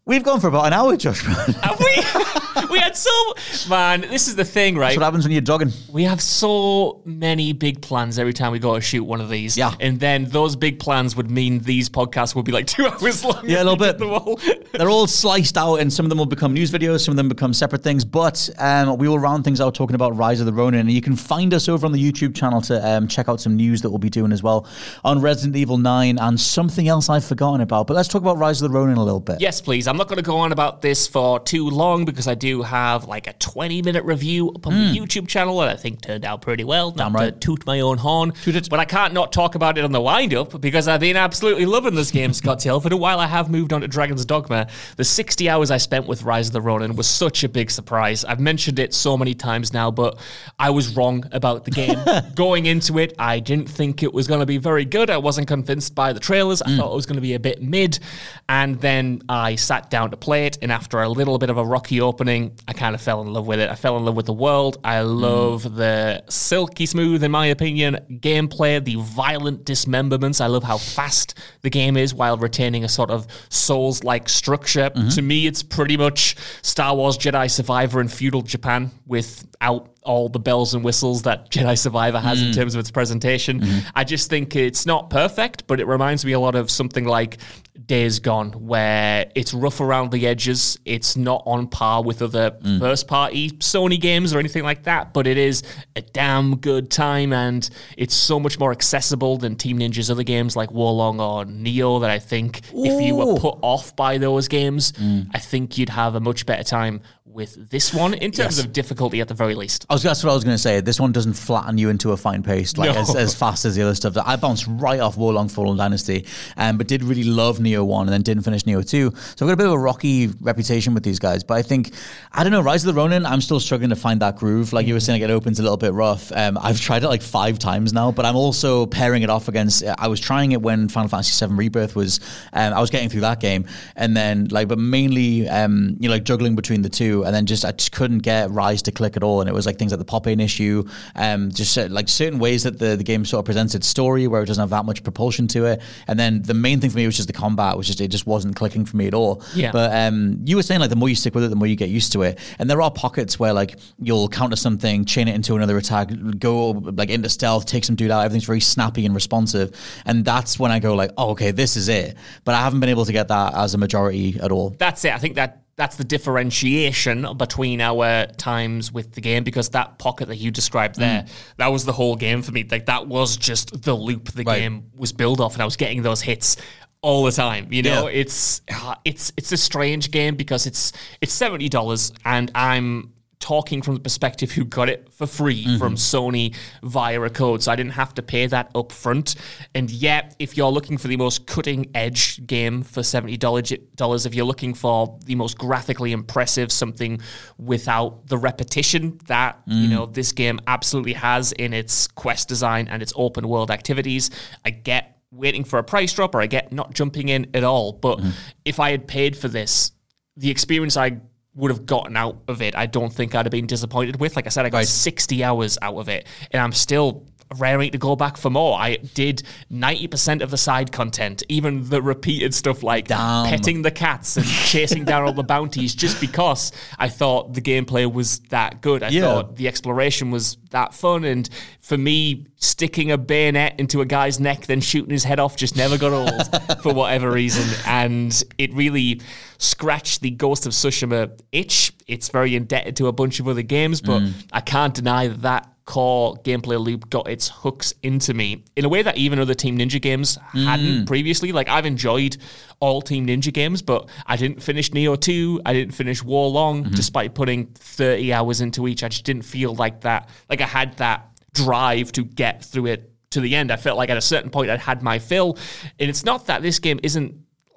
We've gone for about an hour, Josh. Have we? We had so... Man, this is the thing, right? That's what happens when you're jogging. We have so many big plans every time we go to shoot one of these. Yeah. And then those big plans would mean these podcasts would be like two hours long. Yeah, a little bit. All. They're all sliced out, and some of them will become news videos, some of them become separate things. But um, we will round things out talking about Rise of the Ronin. And you can find us over on the YouTube channel to um, check out some news that we'll be doing as well on Resident Evil nine and something else I've forgotten about. But let's talk about Rise of the Ronin a little bit. Yes, please. I'm not going to go on about this for too long because I do have like a twenty minute review up on mm. the YouTube channel that I think turned out pretty well. Not Damn right. to toot my own horn. Toot it. But I can't not talk about it on the wind up because I've been absolutely loving this game, Scott Tilford. And while I have moved on to Dragon's Dogma, the sixty hours I spent with Rise of the Ronin was such a big surprise. I've mentioned it so many times now, but I was wrong about the game. Going into it, I didn't think it was going to be very good. I wasn't convinced by the trailers. I mm. thought it was going to be a bit mid. And then I sat down to play it, and after a little bit of a rocky opening, I kind of fell in love with it. I fell in love with the world. I love mm. the silky smooth, in my opinion, gameplay, the violent dismemberments. I love how fast the game is while retaining a sort of Souls-like structure. Mm-hmm. To me, it's pretty much Star Wars Jedi Survivor in feudal Japan without all the bells and whistles that Jedi Survivor has mm. in terms of its presentation. Mm-hmm. I just think it's not perfect, but it reminds me a lot of something like Days Gone, where it's rough around the edges. It's not on par with other mm. first-party Sony games or anything like that, but it is a damn good time, and it's so much more accessible than Team Ninja's other games like Wolong or Neo that I think Ooh. if you were put off by those games, mm. I think you'd have a much better time with this one in terms yes. of difficulty at the very least. I was, that's what I was going to say. This one doesn't flatten you into a fine paste like no. as, as fast as the other stuff. I bounced right off Wolong Fallen Dynasty, um, but did really love Neo one and then didn't finish Neo two. So I've got a bit of a rocky reputation with these guys. But I think, I don't know, Rise of the Ronin, I'm still struggling to find that groove. Like you were saying, it opens a little bit rough. Um, I've tried it like five times now, but I'm also pairing it off against, I was trying it when Final Fantasy seven Rebirth was, um, I was getting through that game. And then like, but mainly, um, you know, like juggling between the two. And then just, I just couldn't get Rise to click at all. And it was like things like the pop-in issue, um, just uh, like certain ways that the, the game sort of presents its story where it doesn't have that much propulsion to it. And then the main thing for me was just the combat, which just, it just wasn't clicking for me at all. Yeah. But um, you were saying like the more you stick with it, the more you get used to it. And there are pockets where like you'll counter something, chain it into another attack, go like into stealth, take some dude out. Everything's very snappy and responsive. And that's when I go like, oh, okay, this is it. But I haven't been able to get that as a majority at all. That's it. I think that that's the differentiation between our times with the game, because that pocket that you described there, mm. that was the whole game for me. Like that was just the loop the right. game was built off, and I was getting those hits all the time. You know, yeah. it's it's it's a strange game because it's it's seventy dollars, and I'm talking from the perspective who got it for free mm-hmm. from Sony via a code, so I didn't have to pay that up front. And yet, if you're looking for the most cutting-edge game for seventy dollars, if you're looking for the most graphically impressive, something without the repetition that mm. you know this game absolutely has in its quest design and its open-world activities, I get waiting for a price drop, or I get not jumping in at all. But mm. if I had paid for this, the experience I would have gotten out of it, I don't think I'd have been disappointed with. Like I said, I got right. sixty hours out of it, and I'm still raring to go back for more. I did ninety percent of the side content, even the repeated stuff like Damn. petting the cats and chasing down all the bounties, just because I thought the gameplay was that good. I yeah. thought the exploration was that fun, and for me, sticking a bayonet into a guy's neck, then shooting his head off just never got old for whatever reason. And it really scratched the Ghost of Tsushima itch. It's very indebted to a bunch of other games, but mm. I can't deny that that core gameplay loop got its hooks into me in a way that even other Team Ninja games mm. hadn't previously. Like, I've enjoyed all Team Ninja games, but I didn't finish Neo two, I didn't finish Wolong, mm-hmm. despite putting thirty hours into each. I just didn't feel like that, like I had that drive to get through it to the end. I felt like at a certain point I'd had my fill, and it's not that this game isn't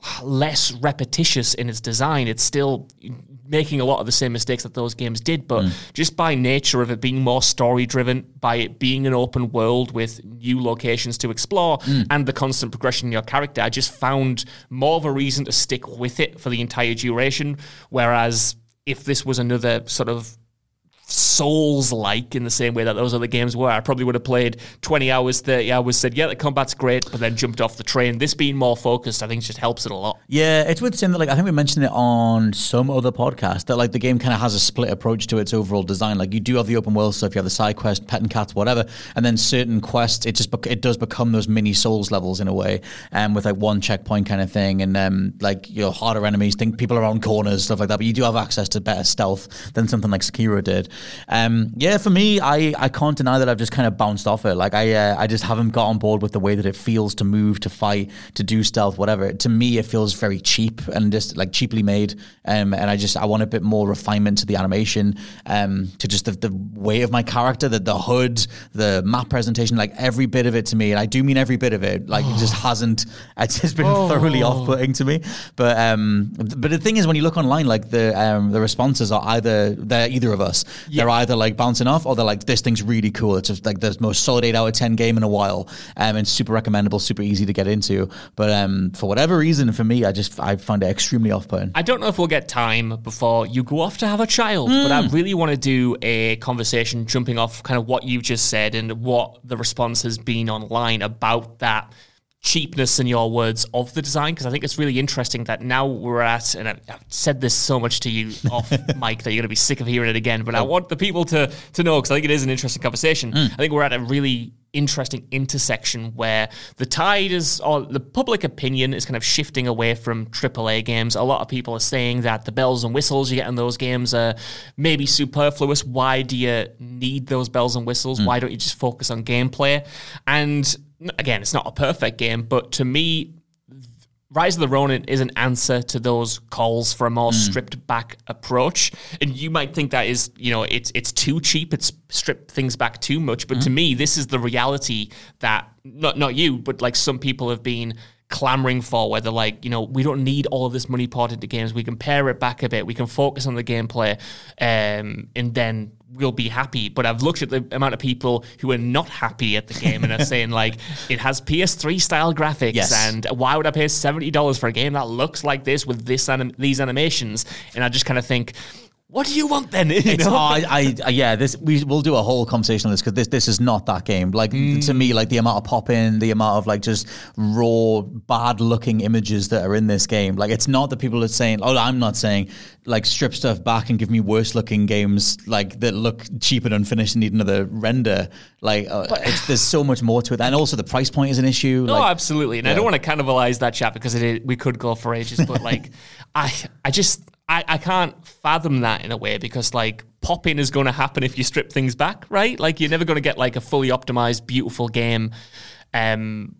less repetitious in its design. It's still making a lot of the same mistakes that those games did, but mm. just by nature of it being more story-driven, by it being an open world with new locations to explore, mm. and the constant progression in your character, I just found more of a reason to stick with it for the entire duration, whereas if this was another sort of Souls-like in the same way that those other games were. I probably would have played twenty hours, thirty hours, said, yeah, the combat's great, but then jumped off the train. This being more focused, I think just helps it a lot. Yeah, it's worth saying that, like, I think we mentioned it on some other podcast, that, like, the game kind of has a split approach to its overall design. Like, you do have the open world stuff, you have the side quest, petting cats, whatever, and then certain quests, it just bec- it does become those mini Souls levels in a way, um, with, like, one checkpoint kind of thing, and, um, like, your harder enemies, think people around corners, stuff like that, but you do have access to better stealth than something like Sekiro did. Um, yeah, for me, I, I can't deny that I've just kind of bounced off it. Like, I uh, I just haven't got on board with the way that it feels to move, to fight, to do stealth, whatever. To me, it feels very cheap and just like cheaply made. Um, and I just I want a bit more refinement to the animation, um, to just the, the way of my character, the the hood, the map presentation, like every bit of it to me. And I do mean every bit of it. Like oh. it just hasn't. It's just been oh. thoroughly off-putting to me. But um, but the thing is, when you look online, like the um, the responses are either they're either of us. Yeah. They're either like bouncing off, or they're like, this thing's really cool. It's just like the most solid eight out of ten game in a while, um, and super recommendable, super easy to get into. But um, for whatever reason, for me, I just I find it extremely off-putting. I don't know if we'll get time before you go off to have a child, mm. but I really want to do a conversation jumping off kind of what you've just said and what the response has been online about that cheapness, in your words, of the design, because I think it's really interesting that now we're at, and I've, I've said this so much to you off mic that you're going to be sick of hearing it again, but oh. I want the people to to know, because I think it is an interesting conversation. Mm. I think we're at a really interesting intersection where the tide is, or the public opinion is kind of shifting away from triple A games. A lot of people are saying that the bells and whistles you get in those games are maybe superfluous. Why do you need those bells and whistles? Mm. Why don't you just focus on gameplay? And again, it's not a perfect game, but to me, Rise of the Ronin is an answer to those calls for a more mm. stripped back approach. And you might think that is, you know, it's it's too cheap, it's stripped things back too much. But mm. to me, this is the reality that, not not you, but like some people have been clamoring for, where they're like, you know, we don't need all of this money poured into games. We can pare it back a bit. We can focus on the gameplay, um, and then we'll be happy. But I've looked at the amount of people who are not happy at the game and are saying, like, it has P S three style graphics, yes. and why would I pay seventy dollars for a game that looks like this with this anim- these animations? And I just kind of think, what do you want then? You it's, know? I, I, yeah, this we will do a whole conversation on this, because this this is not that game. Like mm. to me, like the amount of pop in, the amount of like just raw, bad looking images that are in this game. Like it's not that people are saying, oh, I'm not saying like strip stuff back and give me worse looking games like that look cheap and unfinished and need another render. Like uh, but, it's, there's so much more to it, and also the price point is an issue. No, like, absolutely, and yeah. I don't want to cannibalize that chat, because it is, we could go for ages, but like I I just. I, I can't fathom that in a way, because like pop-in is going to happen if you strip things back, right? Like you're never going to get like a fully optimized, beautiful game. Um,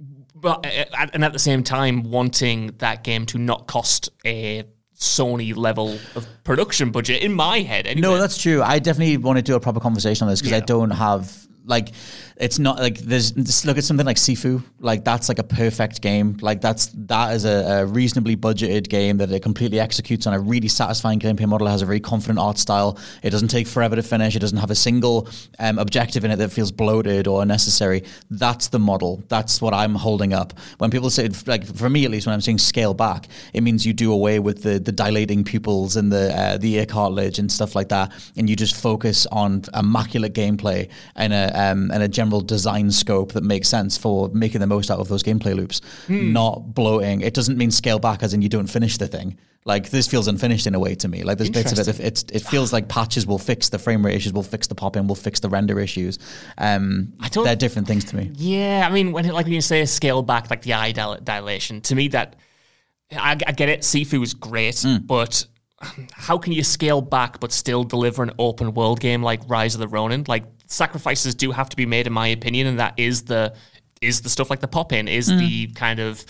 but uh, and at the same time, wanting that game to not cost a Sony level of production budget in my head. Anyway. No, that's true. I definitely want to do a proper conversation on this, because yeah. I don't have. Like, it's not like there's just look at something like Sifu. Like that's like a perfect game. Like that's that is a, a reasonably budgeted game that it completely executes on a really satisfying gameplay model. It has a very confident art style. It doesn't take forever to finish. It doesn't have a single um, objective in it that feels bloated or unnecessary. That's the model. That's what I'm holding up. When people say, like for me at least, when I'm saying scale back, it means you do away with the the dilating pupils and the uh, the ear cartilage and stuff like that, and you just focus on immaculate gameplay and a Um, and a general design scope that makes sense for making the most out of those gameplay loops, mm. not bloating. It doesn't mean scale back as in you don't finish the thing. Like this feels unfinished in a way to me. Like there's bits of it. It's, it feels like patches will fix the frame rate issues, will fix the pop in, will fix the render issues. Um, I don't, they're different things to me. Yeah, I mean, when like when you say scale back, like the eye dil- dilation, to me that I, I get it. Sifu is great, mm. but how can you scale back but still deliver an open world game like Rise of the Ronin? Like sacrifices do have to be made, in my opinion, and that is the is the stuff like the pop in, is mm. the kind of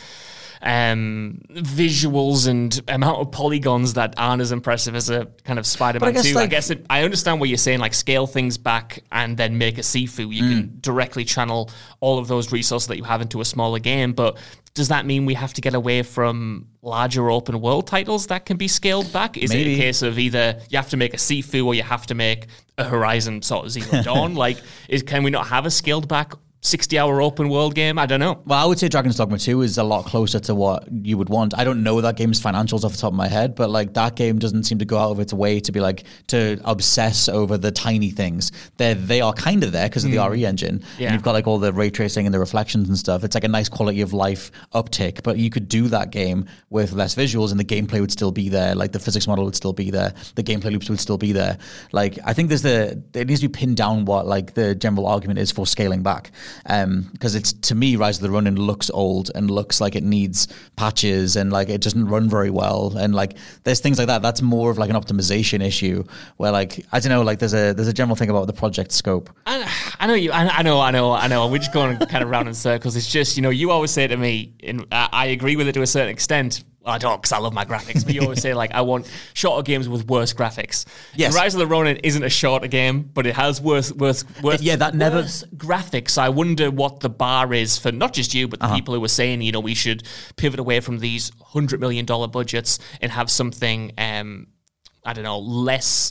um, visuals and amount of polygons that aren't as impressive as a kind of Spider-Man two. Like, I guess it, I understand what you're saying, like scale things back and then make a Sifu. You mm. can directly channel all of those resources that you have into a smaller game, but does that mean we have to get away from larger open world titles that can be scaled back? Is Maybe. it a case of either you have to make a Sifu or you have to make a Horizon sort of Zero Dawn? Like, is, can we not have a scaled back sixty-hour open world game. I don't know. Well, I would say Dragon's Dogma two is a lot closer to what you would want. I don't know that game's financials off the top of my head, but like that game doesn't seem to go out of its way to be like to obsess over the tiny things. They they are kind of there because of the Mm. R E engine. Yeah. And you've got like all the ray tracing and the reflections and stuff. It's like a nice quality of life uptick, but you could do that game with less visuals and the gameplay would still be there. Like the physics model would still be there. The gameplay loops would still be there. Like I think there's the it needs to be pinned down what like the general argument is for scaling back. Um, because it's to me, Rise of the Ronin looks old and looks like it needs patches and like it doesn't run very well. And like there's things like that. That's more of like an optimization issue where like I don't know, like there's a there's a general thing about the project scope. I, I know you. I, I know. I know. I know. We're just going kind of round in circles. It's just, you know, you always say to me, and I, I agree with it to a certain extent. Well, I don't, because I love my graphics. But you always say like, I want shorter games with worse graphics. Yes. And Rise of the Ronin isn't a shorter game, but it has worse, worse, worse. Yeah, that never- worse graphics. So I wonder what the bar is for not just you, but the Uh-huh. people who are saying, you know, we should pivot away from these hundred million dollar budgets and have something. Um, I don't know, less,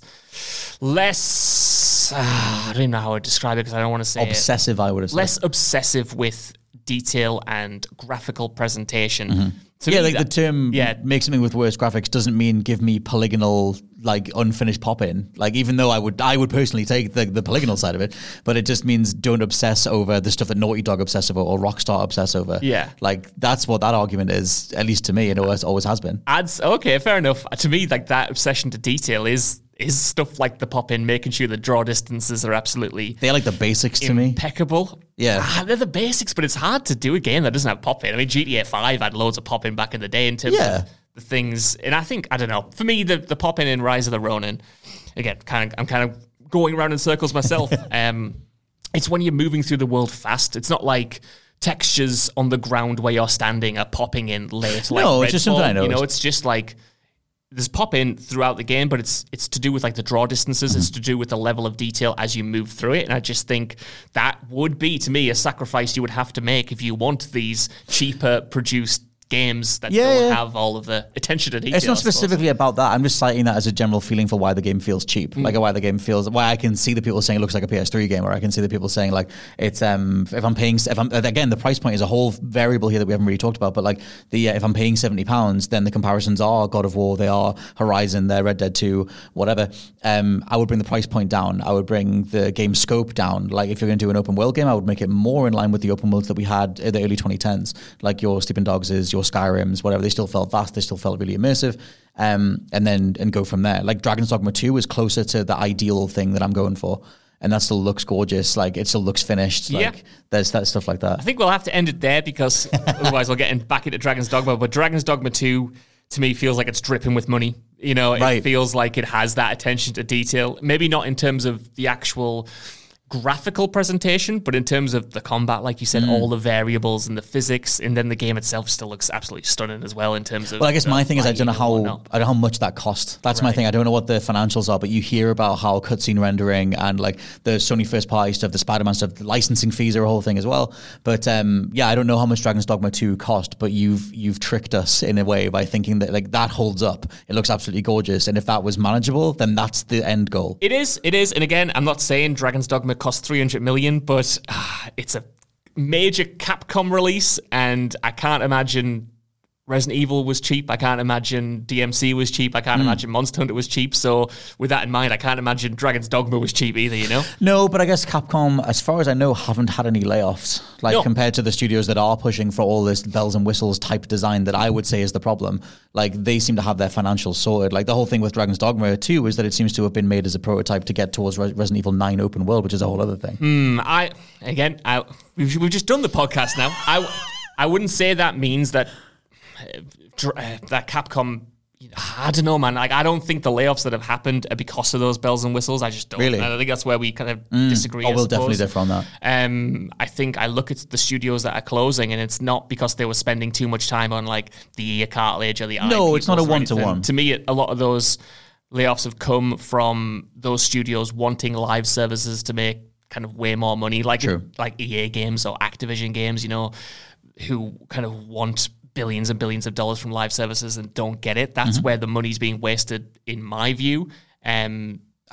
less. Uh, I don't even know how to describe it because I don't want to say it. Obsessive, I would have said. Less obsessive with detail and graphical presentation. Mm-hmm. To Yeah, me, like the that- term yeah. make something with worse graphics doesn't mean give me polygonal, like unfinished pop-in. Like even though I would I would personally take the, the polygonal side of it, but it just means don't obsess over the stuff that Naughty Dog obsess over or Rockstar obsess over. Yeah. Like that's what that argument is, at least to me, it always always has been. Adds okay, fair enough. To me, like that obsession to detail is is stuff like the pop in, making sure the draw distances are absolutely They're like the basics to me. impeccable. Yeah. Ah, they're the basics, but it's hard to do a game that doesn't have pop in. I mean, G T A five had loads of pop in back in the day in terms Yeah. of the things, and I think I don't know. For me, the the pop in in Rise of the Ronin, again, kind of I'm kind of going around in circles myself. um, it's when you're moving through the world fast. It's not like textures on the ground where you're standing are popping in late. Like No, it's just something I Redfall. You know, noticed. it's just like there's pop in throughout the game, but it's it's to do with like the draw distances. It's to do with the level of detail as you move through it. And I just think that would be, to me, a sacrifice you would have to make if you want these cheaper produced games that Yeah, don't yeah. have all of the attention to detail. It's not I suppose. specifically about that. I'm just citing that as a general feeling for why the game feels cheap. Like why the game feels, why I can see the people saying it looks like a P S three game, or I can see the people saying like it's um if I'm paying if I'm again the price point is a whole variable here that we haven't really talked about. But like the uh, if I'm paying seventy pounds, then the comparisons are God of War, they are Horizon, they're Red Dead two, whatever. Um, I would bring the price point down. I would bring the game scope down. Like if you're going to do an open world game, I would make it more in line with the open worlds that we had in the early twenty tens, like your Sleeping Dogs, your Skyrims, whatever. They still felt vast. They still felt really immersive. Um, and then and go from there. Like Dragon's Dogma two is closer to the ideal thing that I'm going for. And that still looks gorgeous. Like it still looks finished. Like Yeah. there's that stuff like that. I think we'll have to end it there because otherwise we'll get in, back into Dragon's Dogma. But Dragon's Dogma two, to me, feels like it's dripping with money. You know, it Right. feels like it has that attention to detail. Maybe not in terms of the actual graphical presentation, but in terms of the combat, like you said, Mm. all the variables and the physics, and then the game itself still looks absolutely stunning as well in terms of. Well, I guess the my thing is I don't know lighting and how whatnot. I don't know how much that cost. That's my Right. thing. I don't know what the financials are, but you hear about how cutscene rendering and like the Sony first party stuff, the Spider-Man stuff, the licensing fees are a whole thing as well. But um, yeah, I don't know how much Dragon's Dogma two cost, but you've you've tricked us in a way by thinking that like that holds up. It looks absolutely gorgeous, and if that was manageable, then that's the end goal. It is, it is. And again, I'm not saying Dragon's Dogma cost three hundred million, but uh, it's a major Capcom release, and I can't imagine Resident Evil was cheap. I can't imagine D M C was cheap. I can't Mm. imagine Monster Hunter was cheap. So with that in mind, I can't imagine Dragon's Dogma was cheap either, you know? No, but I guess Capcom, as far as I know, haven't had any layoffs. Like No. compared to the studios that are pushing for all this bells and whistles type design that I would say is the problem. Like they seem to have their financials sorted. Like the whole thing with Dragon's Dogma two is that it seems to have been made as a prototype to get towards Res- Resident Evil nine open world, which is a whole other thing. Hmm, I, again, I, we've, we've just done the podcast now. I, I wouldn't say that means that uh, dr- uh, that Capcom, you know, I don't know, man. Like, I don't think the layoffs that have happened are because of those bells and whistles. I just don't. Really? And I think that's where we kind of Mm. disagree. Oh, I we'll definitely suppose. differ on that. Um, I think I look at the studios that are closing, and it's not because they were spending too much time on like the E A cartilage or the No, I P it's not a or anything. one-to-one. To me, it, a lot of those layoffs have come from those studios wanting live services to make kind of way more money, like True. like E A games or Activision games, you know, who kind of want billions and billions of dollars from live services and don't get it. That's Mhm. where the money's being wasted, in my view. Um,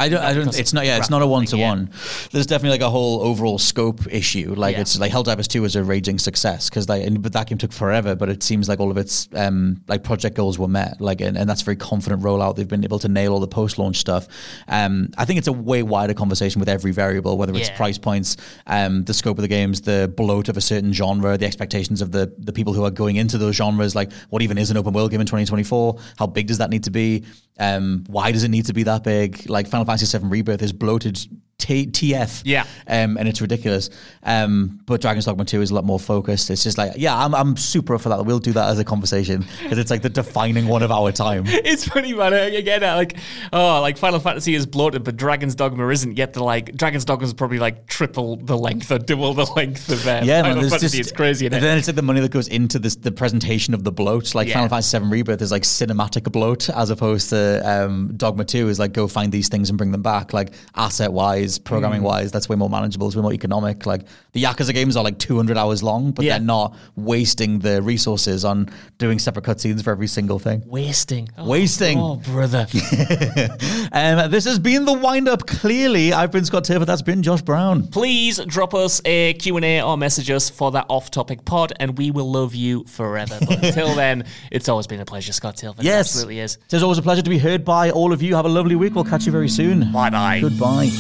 I don't. I don't. It's not. Yeah, it's not a one to one. There's definitely like a whole overall scope issue. Like yeah. it's like Helldivers two was a raging success because like, and, but that game took forever. But it seems like all of its um like project goals were met. Like, and, and that's a very confident rollout. They've been able to nail all the post launch stuff. Um, I think it's a way wider conversation with every variable, whether it's yeah. price points, um, the scope of the games, the bloat of a certain genre, the expectations of the the people who are going into those genres. Like, what even is an open world game in twenty twenty-four? How big does that need to be? Um, why does it need to be that big? Like Final Fantasy seven Rebirth is bloated T- TF, yeah, um, and it's ridiculous. Um, but Dragon's Dogma two is a lot more focused. It's just like, yeah, I'm I'm super up for that. We'll do that as a conversation because it's like the defining one of our time. It's funny, man. Again, like, oh, like Final Fantasy is bloated, but Dragon's Dogma isn't yet. The like Dragon's Dogma is probably like triple the length or double the length of uh, yeah, Final man, Fantasy. Just, it's crazy. And isn't then it? it's like the money that goes into this the presentation of the bloat. Like yeah. Final Fantasy seven Rebirth is like cinematic bloat as opposed to um, Dogma two is like go find these things and bring them back. Like asset wise, programming wise. Mm. That's way more manageable. It's way more economic. Like the Yakuza games are like two hundred hours long, but yeah. they're not wasting the resources on doing separate cutscenes for every single thing. Wasting. Oh, wasting. Oh, brother. um, this has been the wind up. Clearly, I've been Scott Taylor. That's been Josh Brown. Please drop us a Q and A or message us for that off topic pod, and we will love you forever. But until then, it's always been a pleasure, Scott Taylor. Yes. It absolutely is. It's always a pleasure to be heard by all of you. Have a lovely week. We'll catch you very soon. Bye bye. Goodbye.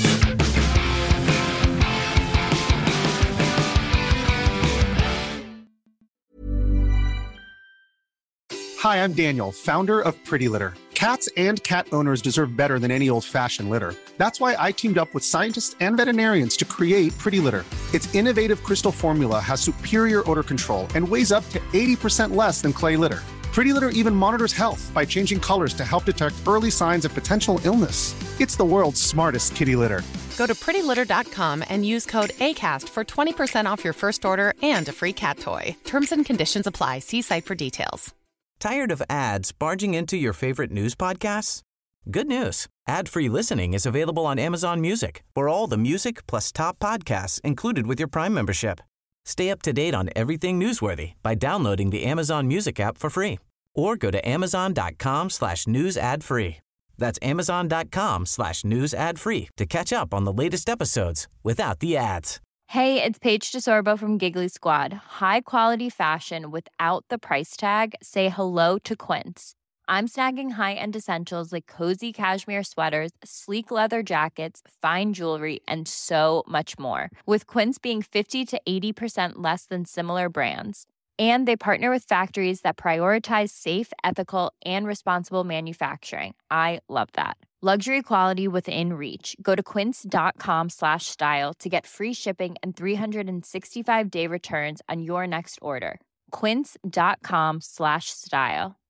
Hi, I'm Daniel, founder of Pretty Litter. Cats and cat owners deserve better than any old-fashioned litter. That's why I teamed up with scientists and veterinarians to create Pretty Litter. Its innovative crystal formula has superior odor control and weighs up to eighty percent less than clay litter. Pretty Litter even monitors health by changing colors to help detect early signs of potential illness. It's the world's smartest kitty litter. Go to pretty litter dot com and use code ACAST for twenty percent off your first order and a free cat toy. Terms and conditions apply. See site for details. Tired of ads barging into your favorite news podcasts? Good news. Ad-free listening is available on Amazon Music for all the music plus top podcasts included with your Prime membership. Stay up to date on everything newsworthy by downloading the Amazon Music app for free or go to amazon.com slash news ad free. That's amazon.com slash news ad free to catch up on the latest episodes without the ads. Hey, it's Paige DeSorbo from Giggly Squad. High quality fashion without the price tag. Say hello to Quince. I'm snagging high-end essentials like cozy cashmere sweaters, sleek leather jackets, fine jewelry, and so much more. With Quince being fifty to eighty percent less than similar brands. And they partner with factories that prioritize safe, ethical, and responsible manufacturing. I love that. Luxury quality within reach. Go to quince.com slash style to get free shipping and three sixty-five day returns on your next order. Quince.com slash style.